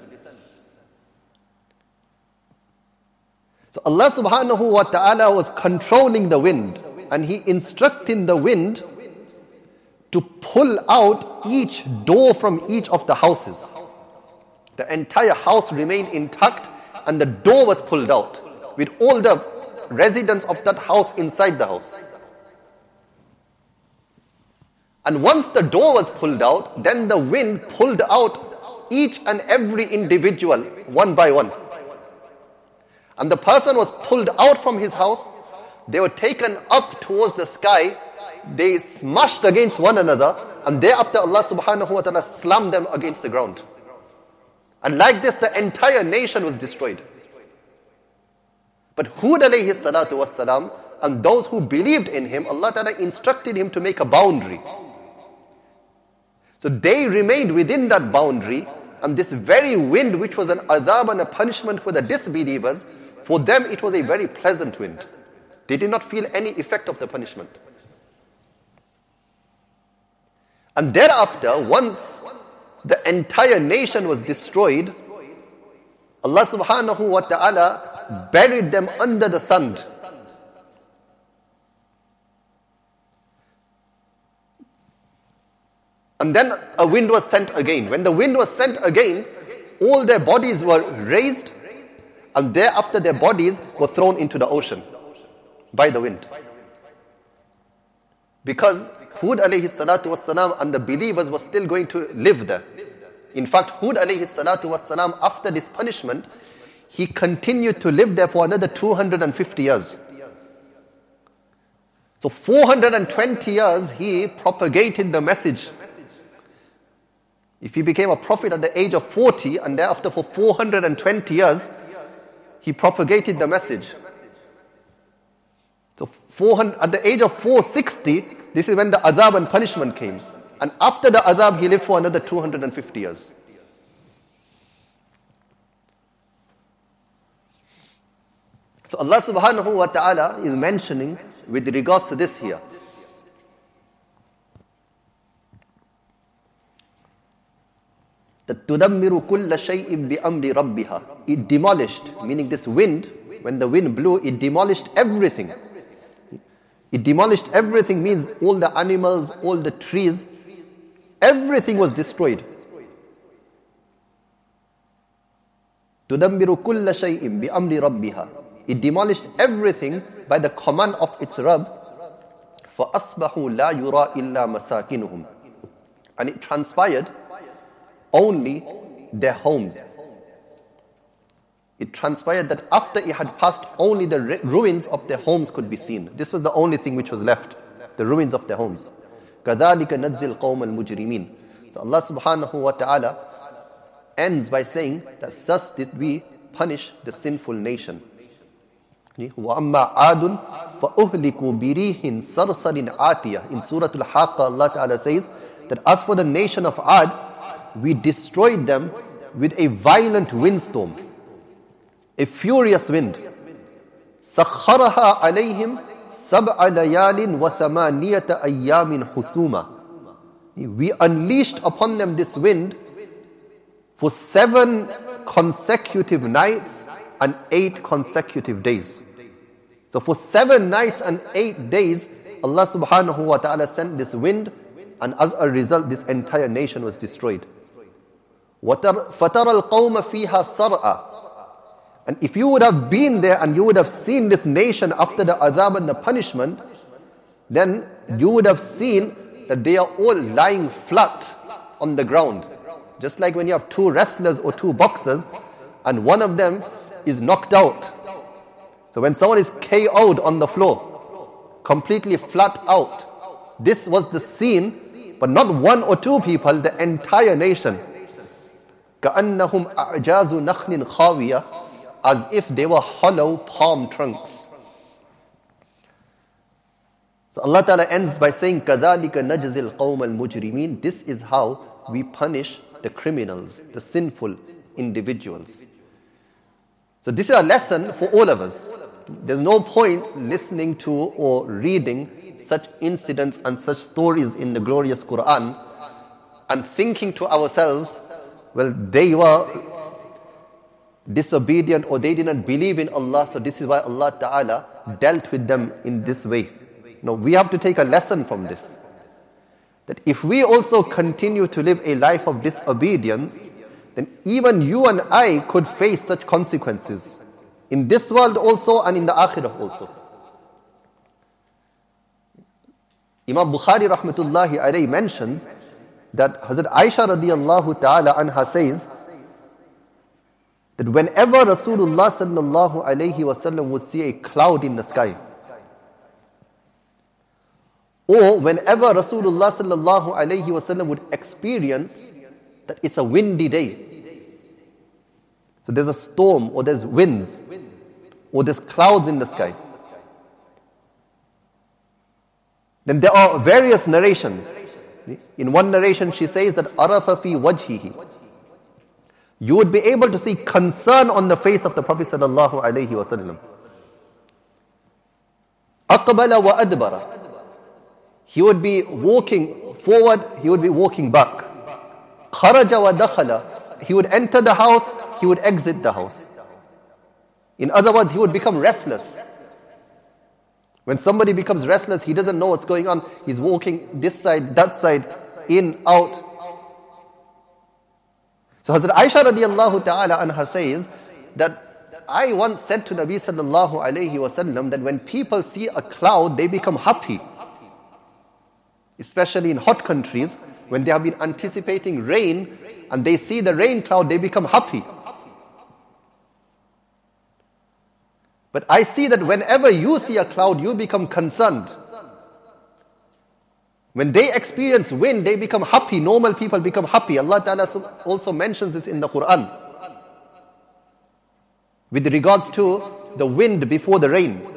So Allah subhanahu wa ta'ala was controlling the wind, and he instructed the wind to pull out each door from each of the houses. The entire house remained intact and the door was pulled out, with all the residents of that house inside the house. And once the door was pulled out, then the wind pulled out each and every individual one by one. And the person was pulled out from his house, they were taken up towards the sky, they smashed against one another, and thereafter Allah subhanahu wa ta'ala slammed them against the ground. And like this, the entire nation was destroyed. But Hud alayhi salatu wassalam, and those who believed in him, Allah Ta'ala instructed him to make a boundary. So they remained within that boundary, and this very wind, which was an adab and a punishment for the disbelievers, for them it was a very pleasant wind. They did not feel any effect of the punishment. And thereafter, once the entire nation was destroyed, Allah subhanahu wa ta'ala buried them under the sand. And then a wind was sent again. When the wind was sent again, all their bodies were raised, and thereafter their bodies were thrown into the ocean by the wind. Because Hud alayhi salatu wassalam and the believers were still going to live there. In fact, Hud alayhi salatu wassalam, after this punishment, he continued to live there for another two hundred fifty years. So So four hundred twenty years he propagated the message. If he became a prophet at the age of forty and thereafter for four hundred twenty years, he propagated the message. So four hundred, at the age of four sixty, this is when the azab and punishment came. And after the azab, he lived for another two hundred fifty years. So Allah subhanahu wa ta'ala is mentioning with regards to this here. That تُدَمِّرُ كُلَّ شَيْءٍ بِأَمْرِ رَبِّهَا. It demolished, meaning this wind, when the wind blew, it demolished everything. It demolished everything means all the animals, all the trees, everything was destroyed. تُدَمِّرُ كُلَّ شَيْءٍ بِأَمْرِ رَبِّهَا. It demolished everything by the command of its Rabb. فَأَصْبَحُوا لَا يُرَى إِلَّا مَسَاكِنُهُمْ. And it transpired only their homes. It transpired that after it had passed, only the ruins of their homes could be seen. This was the only thing which was left, the ruins of their homes. كَذَلِكَ نَجْزِي الْقَوْمَ الْمُجْرِمِينَ. So Allah subhanahu wa ta'ala ends by saying that thus did we punish the sinful nation. وَأَمَّا عَادٌ فَأُهْلِكُوا بِرِيحٍ صَرْصَرٍ عَاتِيَةٍ. In Surah Al-Haqqa, Allah Ta'ala says that as for the nation of Ad, we destroyed them with a violent windstorm, a furious wind. سَخَّرَهَا عَلَيْهِمْ سَبْعَ لَيَالٍ وَثَمَانِيَةَ أَيَّامٍ حُسُومًا. We unleashed upon them this wind for seven consecutive nights and eight consecutive days. So for seven nights and eight days, Allah subhanahu wa ta'ala sent this wind, and as a result, this entire nation was destroyed. فَتَرَى الْقَوْمَ فِيهَا صَرْعًا. And if you would have been there and you would have seen this nation after the azab and the punishment, then you would have seen that they are all lying flat on the ground. Just like when you have two wrestlers or two boxers and one of them is knocked out. So when someone is K O'd on the floor, completely flat out, this was the scene, but not one or two people, the entire nation. كَأَنَّهُمْ أَعْجَازُ نَخْلٍ خَاوِيَةٍ. As if they were hollow palm trunks. So Allah Ta'ala ends by saying, كَذَلِكَ نَجْزِي الْقَوْمَ الْمُجْرِمِينَ. This is how we punish the criminals, the sinful individuals. So this is a lesson for all of us. There's no point listening to or reading such incidents and such stories in the glorious Quran and thinking to ourselves, well, they were disobedient or they didn't believe in Allah, so this is why Allah Ta'ala dealt with them in this way. No, we have to take a lesson from this. That if we also continue to live a life of disobedience, then even you and I could face such consequences in this world also and in the Akhirah also. Imam Bukhari rahmatullahi alayhi mentions that Hazrat Aisha radiyallahu ta'ala anha says that whenever Rasulullah sallallahu alayhi wasallam would see a cloud in the sky, or whenever Rasulullah sallallahu alayhi wasallam would experience that it's a windy day, so there's a storm or there's winds or there's clouds in the sky, then there are various narrations. In one narration she says that arafa fi wajhihi, you would be able to see concern on the face of the Prophet sallallahu alaihi wasallam. Aqbala wa adbara, he would be walking forward, he would be walking back. Kharaja wa dakhala, he would enter the house, he would exit the house. In other words, he would become restless. When somebody becomes restless, he doesn't know what's going on. He's walking this side, that side, in, out. So Hazrat Aisha radiallahu ta'ala anha says that I once said to Nabi sallallahu alayhi wasallam that when people see a cloud, they become happy. Especially in hot countries, when they have been anticipating rain and they see the rain cloud, they become happy. But I see that whenever you see a cloud, you become concerned. When they experience wind, they become happy. Normal people become happy. Allah Ta'ala also mentions this in the Quran with regards to the wind before the rain.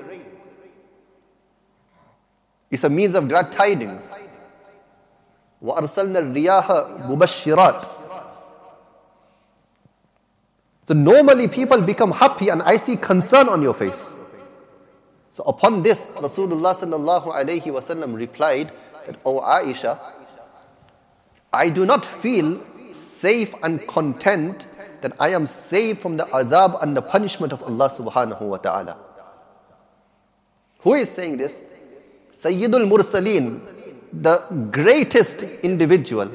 It's a means of glad tidings. وَأَرْسَلْنَا الرِّيَاحَ مُبَشِّرَاتٍ. So normally people become happy and I see concern on your face. So upon this, Rasulullah sallallahu alayhi wasallam replied that, "O Aisha, I do not feel safe and content that I am saved from the adhab and the punishment of Allah subhanahu wa ta'ala." Who is saying this? Sayyidul Mursaleen, the greatest individual.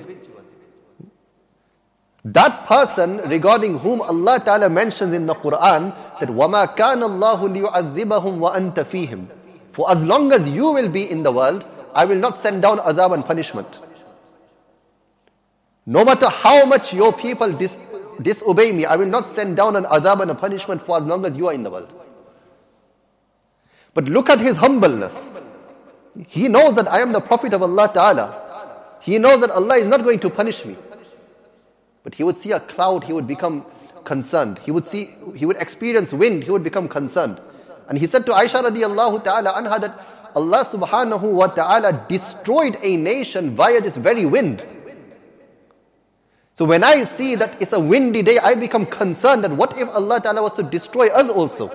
That person regarding whom Allah Ta'ala mentions in the Quran that وَمَا كَانَ اللَّهُ لِيُعَذِّبَهُمْ وَأَنْتَ فِيهِمْ. For as long as you will be in the world, I will not send down azab and punishment. No matter how much your people dis- disobey me, I will not send down an azab and a punishment for as long as you are in the world. But look at his humbleness. He knows that I am the Prophet of Allah Ta'ala. He knows that Allah is not going to punish me. But he would see a cloud, he would become concerned. He would see, he would experience wind, he would become concerned. And he said to Aisha radiallahu ta'ala anha that Allah subhanahu wa ta'ala destroyed a nation via this very wind. So when I see that it's a windy day, I become concerned that what if Allah ta'ala was to destroy us also?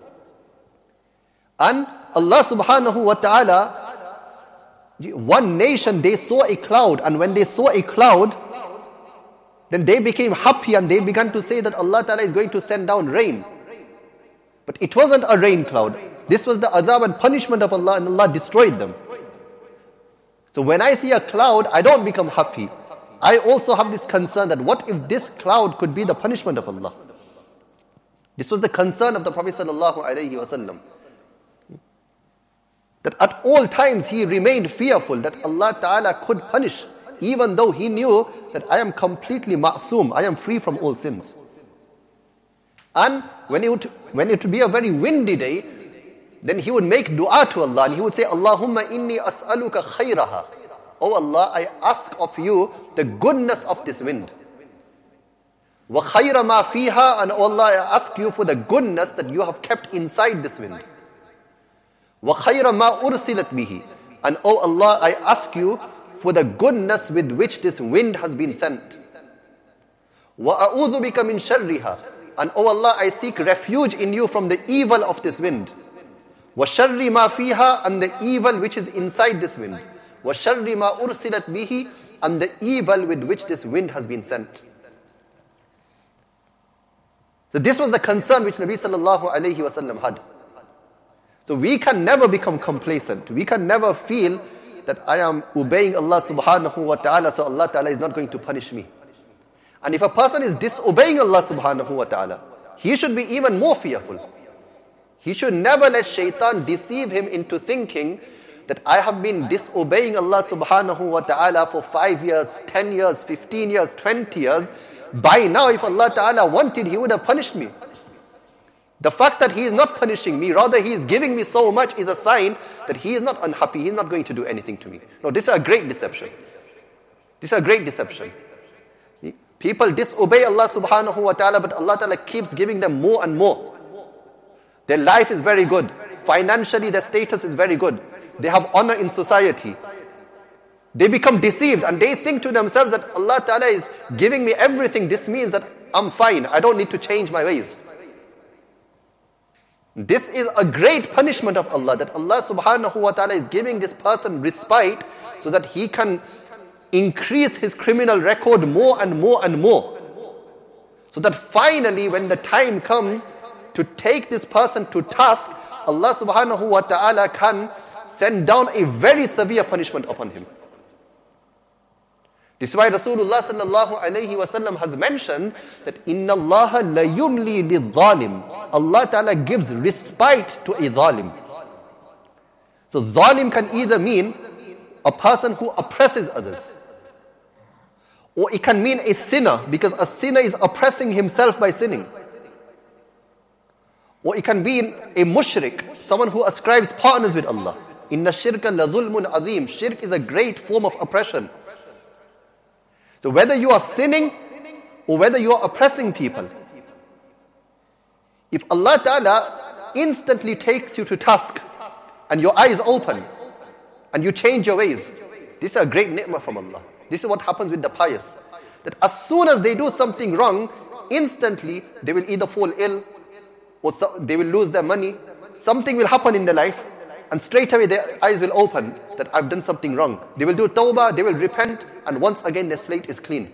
And Allah subhanahu wa ta'ala, one nation, they saw a cloud, and when they saw a cloud, then they became happy and they began to say that Allah Ta'ala is going to send down rain. But it wasn't a rain cloud. This was the azab and punishment of Allah, and Allah destroyed them. So when I see a cloud, I don't become happy. I also have this concern that what if this cloud could be the punishment of Allah? This was the concern of the Prophet sallallahu alaihi wasallam. That at all times he remained fearful that Allah Ta'ala could punish, even though he knew that I am completely ma'soom, I am free from all sins. And when it would, when it would be a very windy day, then he would make dua to Allah and he would say, Allahumma inni as'aluka khayraha. Oh Allah, I ask of you the goodness of this wind. Wa khayra ma fiha, and oh Allah, I ask you for the goodness that you have kept inside this wind. Wa khayra ma ursilat bihi, and oh Allah, I ask you for the goodness with which this wind has been sent. Wa a'udhu bika min sharriha, and oh Allah, I seek refuge in you from the evil of this wind. Wa sharri ma fiha, and the evil which is inside this wind. Wa sharri ma ursilat bihi, and the evil with which this wind has been sent. So this was the concern which Nabi sallallahu alayhi wasallam had. So we can never become complacent. We can never feel that I am obeying Allah subhanahu wa ta'ala, so Allah ta'ala is not going to punish me. And if a person is disobeying Allah subhanahu wa ta'ala, he should be even more fearful. He should never let shaitan deceive him into thinking that I have been disobeying Allah subhanahu wa ta'ala for five years, ten years, fifteen years, twenty years. By now, if Allah ta'ala wanted, He would have punished me. The fact that He is not punishing me, rather He is giving me so much, is a sign that He is not unhappy. He is not going to do anything to me. No, this is a great deception. This is a great deception. People disobey Allah subhanahu wa ta'ala, but Allah ta'ala keeps giving them more and more. Their life is very good. Financially, their status is very good. They have honor in society. They become deceived and they think to themselves that Allah Ta'ala is giving me everything. This means that I'm fine. I don't need to change my ways. This is a great punishment of Allah, that Allah subhanahu wa ta'ala is giving this person respite so that he can increase his criminal record more and more and more. So that finally when the time comes to take this person to task, Allah subhanahu wa ta'ala can send down a very severe punishment upon him. This is why Rasulullah sallallahu alayhi wa sallam has mentioned that Inna Allah la yumli lidh-dhalim. Allah Ta'ala gives respite to a dhalim. So dhalim can either mean a person who oppresses others, or it can mean a sinner, because a sinner is oppressing himself by sinning. Or it can mean a mushrik, someone who ascribes partners with Allah. Inna shirka la zulmun azim. Shirk is a great form of oppression. So whether you are sinning or whether you are oppressing people, if Allah Ta'ala instantly takes you to task and your eyes open and you change your ways, this is a great ni'mah from Allah. This is what happens with the pious. That as soon as they do something wrong, instantly they will either fall ill or so, they will lose their money. Something will happen in their life and straight away their eyes will open that I've done something wrong. They will do tawbah, they will repent, and once again their slate is clean.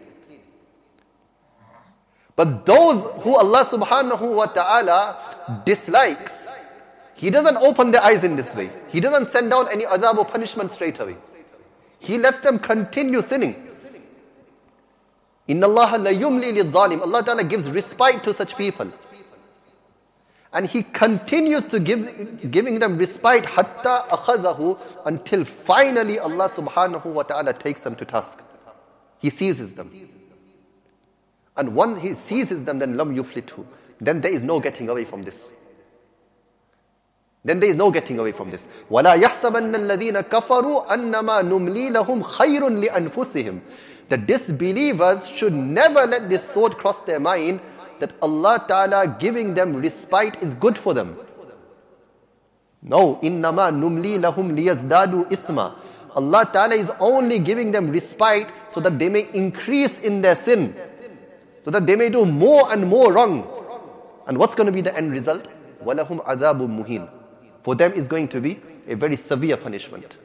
But those who Allah subhanahu wa ta'ala dislikes, He doesn't open their eyes in this way. He doesn't send down any azab or punishment straight away. He lets them continue sinning. Inna Allah la yumli lidh-dhalim. Allah Ta'ala gives respite to such people. And He continues to give giving them respite hatta akhadahu, until finally Allah subhanahu wa ta'ala takes them to task. He seizes them. And once He seizes them, then lam yuflithu. Then there is no getting away from this. Then there is no getting away from this. وَلَا يَحْسَبَنَّ الَّذِينَ كَفَرُوا أَنَّمَا نُمْلِي لَهُمْ خَيْرٌ لِأَنفُسِهِمْ. The disbelievers should never let this thought cross their mind that Allah Ta'ala giving them respite is good for them. No. إِنَّمَا نُمْلِي لَهُمْ لِيَزْدَادُوا إِثْمًا. Allah Ta'ala is only giving them respite so that they may increase in their sin, so that they may do more and more wrong. And what's going to be the end result? وَلَهُمْ عَذَابٌ مُهِينٌ. For them is going to be a very severe punishment.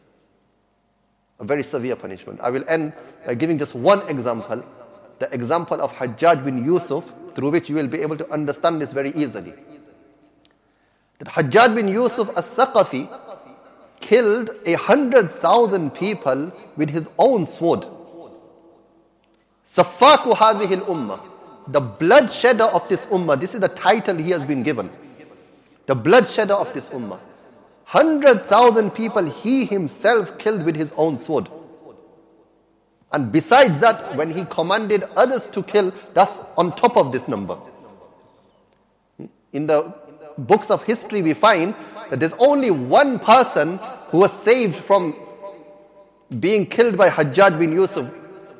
A very severe punishment. I will end by giving just one example. The example of Hajjaj bin Yusuf, through which you will be able to understand this very easily. That Hajjaj bin Yusuf al-Thaqafi killed a hundred thousand people with his own sword. Safaku hadhihi al-ummah. The bloodshedder of this ummah. This is the title he has been given. The bloodshedder of this ummah. Hundred thousand people he himself killed with his own sword. And besides that, when he commanded others to kill, that's on top of this number. In the books of history we find that there's only one person who was saved from being killed by Hajjaj bin Yusuf.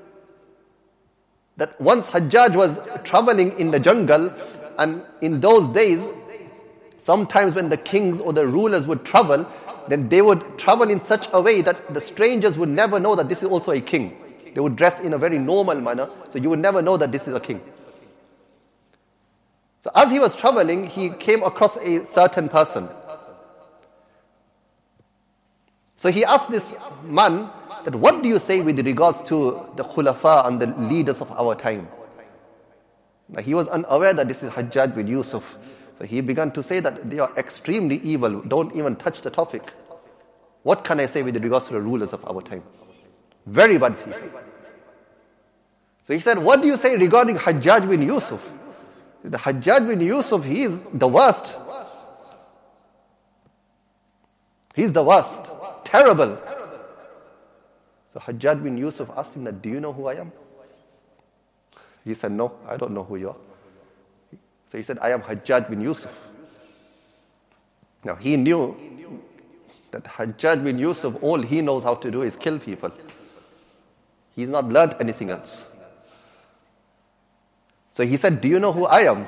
That once Hajjaj was traveling in the jungle, and in those days, sometimes when the kings or the rulers would travel, then they would travel in such a way that the strangers would never know that this is also a king. They would dress in a very normal manner, so you would never know that this is a king. So as he was traveling, he came across a certain person. So he asked this man that, what do you say with regards to the khulafa and the leaders of our time? Now he was unaware that this is Hajjaj bin Yusuf. So he began to say that they are extremely evil. Don't even touch the topic. What can I say with regards to the rulers of our time? Very bad people. So he said, what do you say regarding Hajjaj bin Yusuf? The Hajjaj bin Yusuf, he is the worst. He's the worst. Terrible. So Hajjaj bin Yusuf asked him, do you know who I am? He said, no, I don't know who you are. So he said, I am Hajjaj bin Yusuf. Now he knew that Hajjaj bin Yusuf, all he knows how to do is kill people. He's not learned anything else. So he said, do you know who I am?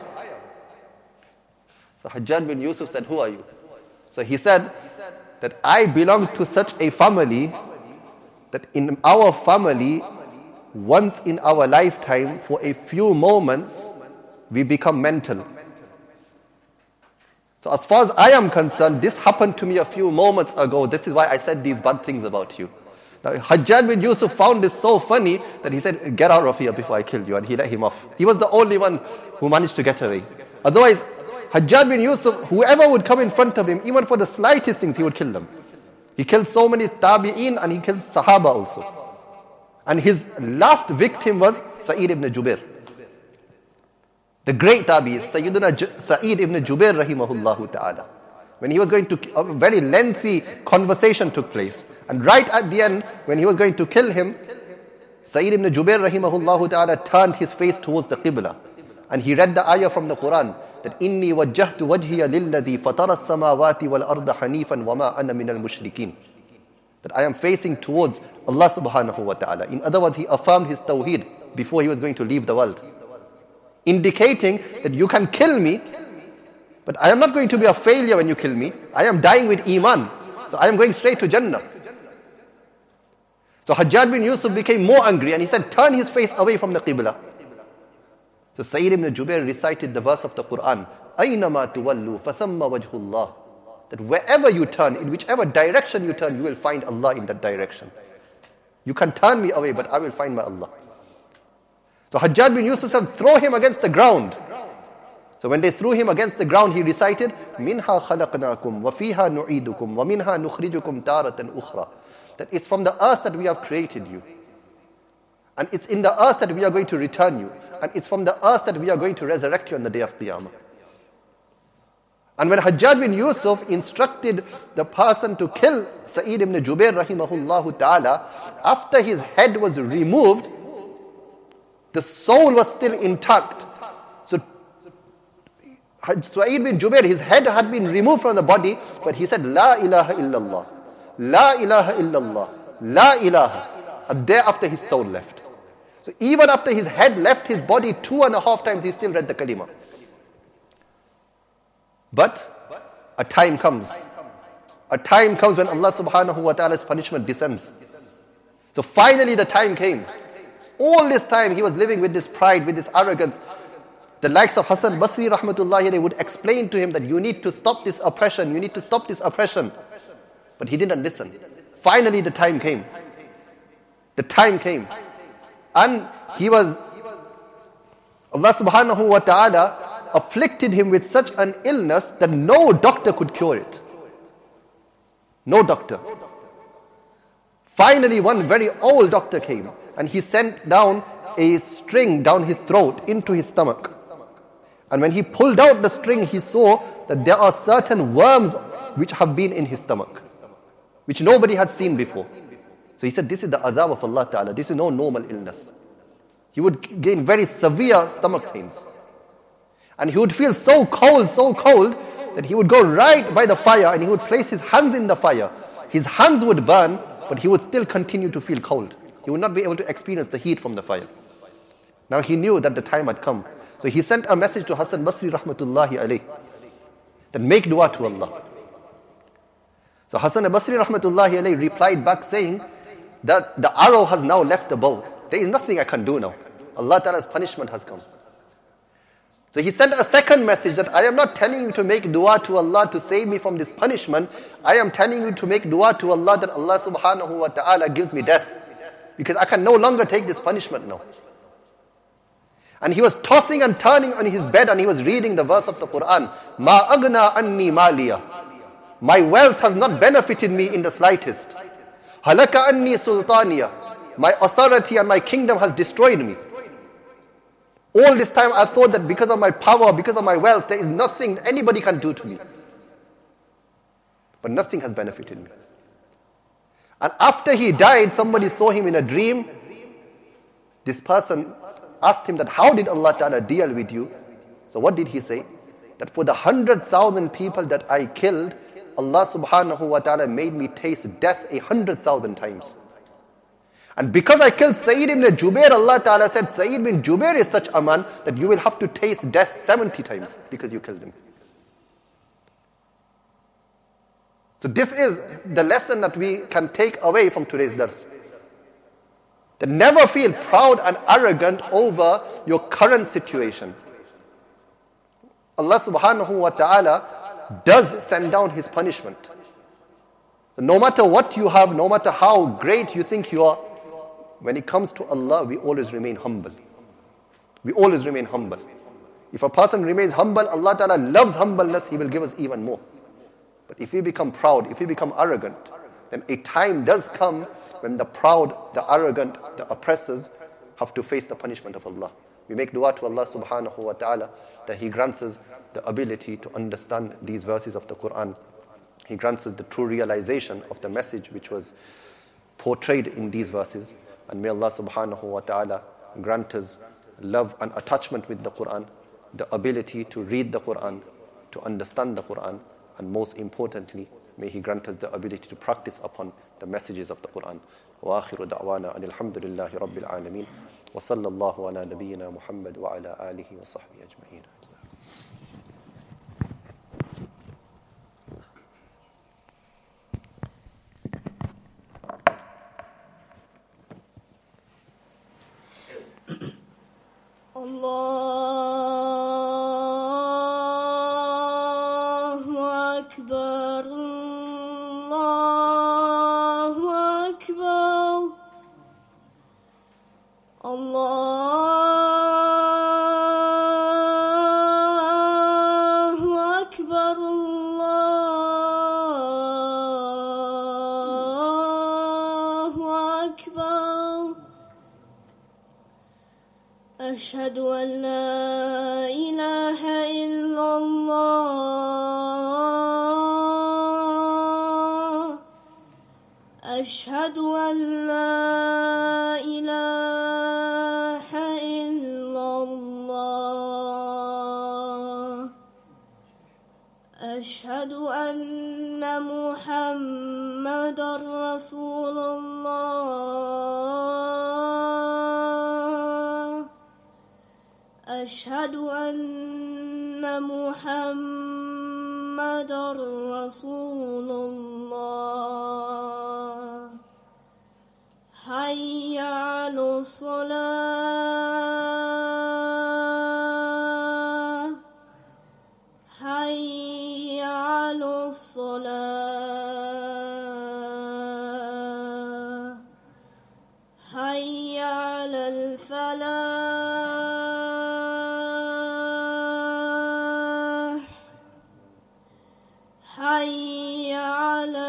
So Hajjaj bin Yusuf said, who are you? So he said that I belong to such a family that in our family, once in our lifetime, for a few moments, we become mental. So as far as I am concerned, this happened to me a few moments ago. This is why I said these bad things about you. Now Hajjaj bin Yusuf found this so funny that he said, get out of here before I kill you. And he let him off. He was the only one who managed to get away. Otherwise, Hajjaj bin Yusuf, whoever would come in front of him, even for the slightest things, he would kill them. He killed so many tabi'een and he killed sahaba also. And his last victim was Sa'id ibn Jubair. The great tabi, Sayyidina J- Sa'id ibn Jubair rahimahullahu ta'ala. When he was going to, a very lengthy conversation took place. And right at the end, when he was going to kill him, Sa'id ibn Jubair rahimahullahu ta'ala turned his face towards the Qibla. And he read the ayah from the Quran. that inni wajjahtu wajhiya lilladhi fatara as-samawati wal arda hanifan wa ma ana minal mushrikeen. That I am facing towards Allah subhanahu wa ta'ala. In other words, he affirmed his tawheed before he was going to leave the world, indicating that you can kill me, but I am not going to be a failure when you kill me. I am dying with iman, so I am going straight to Jannah. So Hajjaj bin Yusuf became more angry and he said, turn his face away from the Qibla. So Sa'id ibn Jubair recited the verse of the Quran, أَيْنَمَا تُوَلُّوا فَثَمَّ وَجْهُ اللَّهِ. That wherever you turn, in whichever direction you turn, you will find Allah in that direction. You can turn me away, but I will find my Allah. So Hajjaj bin Yusuf said, throw him against the ground. So when they threw him against the ground, he recited, مِنْهَا خَلَقْنَاكُمْ وَفِيهَا نُعِيدُكُمْ وَمِنْهَا نُخْرِجُكُمْ تَارَةً أُخْرَى. That it's from the earth that we have created you. And it's in the earth that we are going to return you. And it's from the earth that we are going to resurrect you on the day of Qiyamah. And when Hajjaj bin Yusuf instructed the person to kill Sa'id ibn Jubair rahimahullah ta'ala, after his head was removed, the soul was still intact. So Sa'id bin Jubair, his head had been removed from the body, but he said, La ilaha illallah, La ilaha illallah, La ilaha. And thereafter his soul left. So even after his head left his body two and a half times, he still read the kalima. But a time comes. A time comes when Allah subhanahu wa ta'ala's punishment descends. So finally the time came. All this time he was living with this pride, with this arrogance. The likes of Hassan Basri rahmatullahi, they would explain to him that you need to stop this oppression, you need to stop this oppression. But he didn't listen. Finally the time came. The time came. And he was, Allah subhanahu wa ta'ala afflicted him with such an illness that no doctor could cure it. No doctor. Finally one very old doctor came and he sent down a string down his throat into his stomach. And when he pulled out the string, he saw that there are certain worms which have been in his stomach, which nobody had seen before. So he said, this is the azab of Allah Ta'ala. This is no normal illness. He would gain very severe stomach pains. And he would feel so cold, so cold, that he would go right by the fire and he would place his hands in the fire. His hands would burn, but he would still continue to feel cold. He would not be able to experience the heat from the fire. Now he knew that the time had come. So he sent a message to Hassan Basri rahmatullahi alayh, that make dua to Allah. So Hassan Basri rahmatullahi alayh replied back saying that the arrow has now left the bow. There is nothing I can do now. Allah Ta'ala's punishment has come. So he sent a second message that I am not telling you to make dua to Allah to save me from this punishment. I am telling you to make dua to Allah that Allah subhanahu wa ta'ala gives me death. Because I can no longer take this punishment now. And he was tossing and turning on his bed and he was reading the verse of the Quran. Ma agna anni maliya. My wealth has not benefited me in the slightest. Halaka anni sultaniya. My authority and my kingdom has destroyed me. All this time I thought that because of my power, because of my wealth, there is nothing anybody can do to me. But nothing has benefited me. And after he died, somebody saw him in a dream. This person asked him that, how did Allah Ta'ala deal with you? So what did he say? That for the hundred thousand people that I killed, Allah subhanahu wa ta'ala made me taste death a hundred thousand times. And because I killed Sa'id ibn Jubair, Allah Ta'ala said, Sa'id ibn Jubair is such a man that you will have to taste death seventy times because you killed him. So this is the lesson that we can take away from today's dars. That never feel proud and arrogant over your current situation. Allah subhanahu wa ta'ala does send down His punishment. No matter what you have, no matter how great you think you are, when it comes to Allah, we always remain humble. We always remain humble. If a person remains humble, Allah Ta'ala loves humbleness, He will give us even more. But if we become proud, if we become arrogant, then a time does come when the proud, the arrogant, the oppressors have to face the punishment of Allah. We make dua to Allah subhanahu wa ta'ala that He grants us the ability to understand these verses of the Quran. He grants us the true realization of the message which was portrayed in these verses. And may Allah subhanahu wa ta'ala grant us love and attachment with the Quran. the ability to read the Quran, to understand the Quran, and most importantly, may He grant us the ability to practice upon the messages of the Quran. وآخر دعوانا أن الحمد لله رب العالمين وصلى الله على نبينا محمد وعلى آله وصحبه أجمعين.
الله أكبر الله أكبر الله أكبر الله أكبر. أشهد أن لا إله إلا الله أشهد أن لا إله إلا الله أشهد أن محمدًا رسول الله أشهد أن محمدًا رسول الله. حي على الصلاة حي على الصلاة حي على الفلاح حي على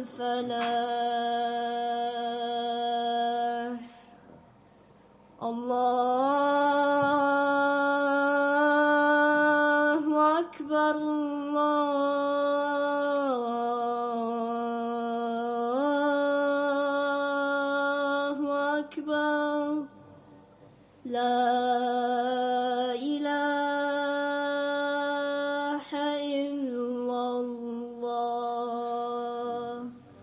الفلاح. الله أكبر الله أكبر. لا إله إلا الله.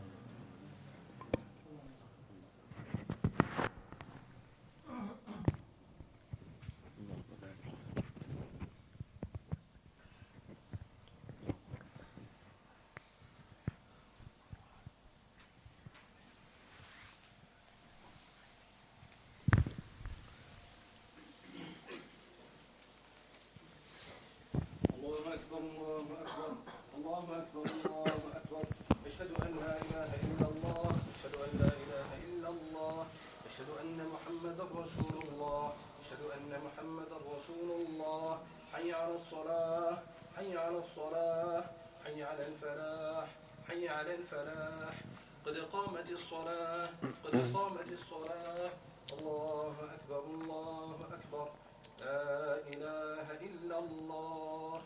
الله أكبر الله أكبر الله أكبر الله أكبر. أشهد أن لا إله إلا الله أشهد أن لا إله إلا الله أشهد أن محمدا رسول الله أشهد أن محمدا رسول الله. حي على الصلاة حي على الصلاة حي على الفلاح حي على الفلاح. قد قامت الصلاة قد قامت الصلاة. الله أكبر الله أكبر. لا إله إلا الله.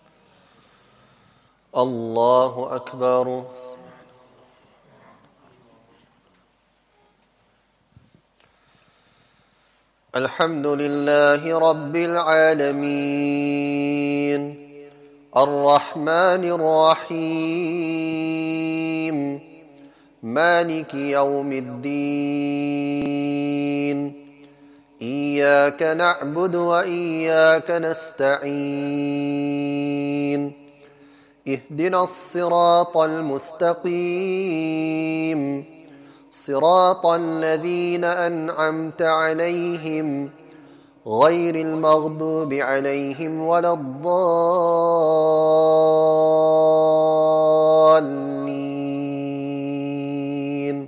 الله أكبر. الحمد لله رب العالمين الرحمن الرحيم مالك يوم الدين إياك نعبد وإياك نستعين اهدنا الصراط المستقيم صراط الذين أنعمت عليهم غير المغضوب عليهم ولا الضالين.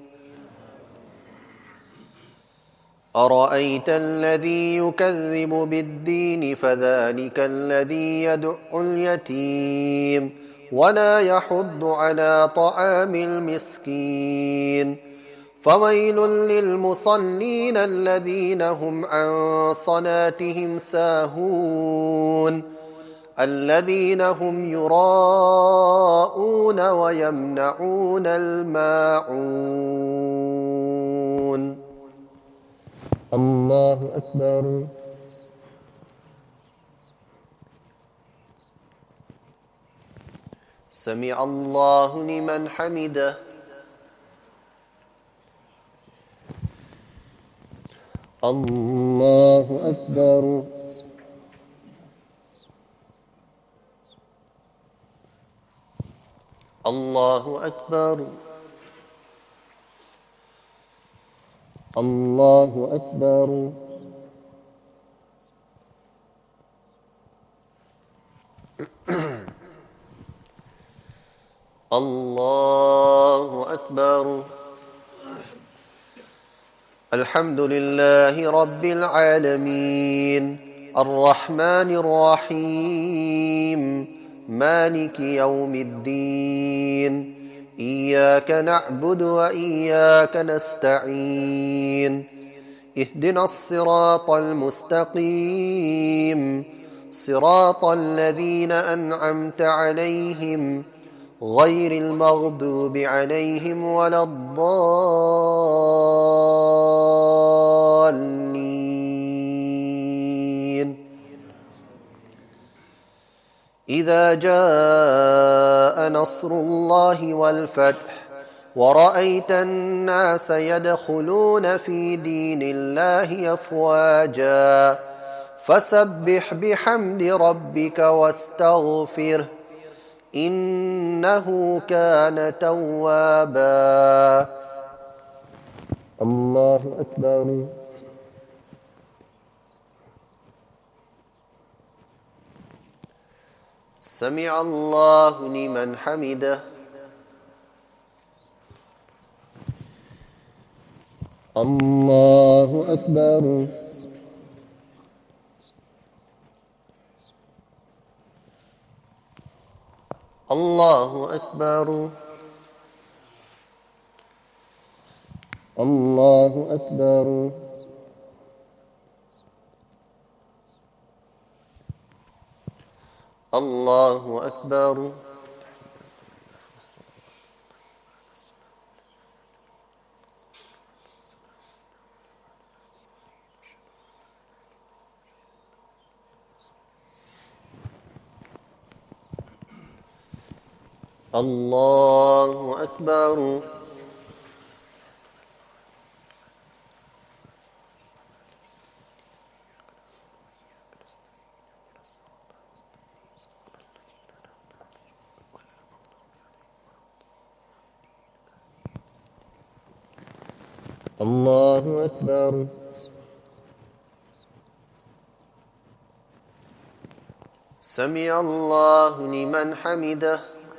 أرأيت الذي يكذب بالدين فذلك الذي يدع اليتيم ولا يحض على طعام المسكين. فويل للمصلين الذين هم عن صلاتهم ساهون الذين هم يراءون ويمنعون الماعون. الله أكبر. سمع الله لمن حمده. الله أكبر. الله أكبر. الله أكبر. الله أكبر. الحمد لله رب العالمين الرحمن الرحيم مالك يوم الدين إياك نعبد وإياك نستعين اهدنا الصراط المستقيم صراط الذين أنعمت عليهم غير المغضوب عليهم ولا الضالين. إذا جاء نصر الله والفتح ورأيت الناس يدخلون في دين الله أفواجا فسبح بحمد ربك واستغفره إنه كان توابا. الله أكبر. سمع الله لمن حمده. الله أكبر. الله أكبر. الله أكبر. الله أكبر. الله أكبر. الله أكبر. سمع الله لمن حمده.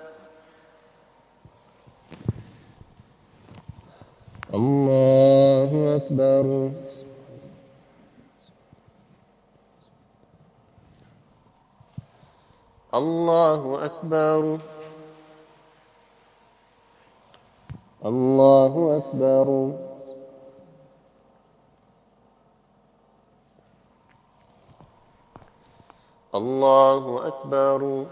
الله أكبر. الله أكبر. الله أكبر. الله أكبر.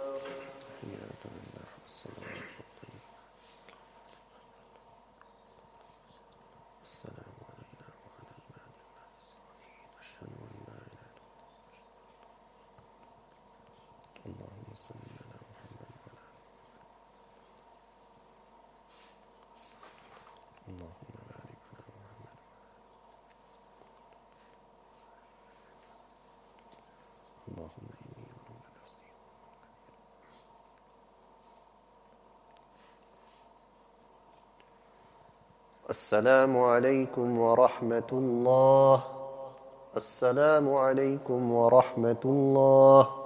السلام عليكم ورحمة الله. السلام عليكم ورحمة الله.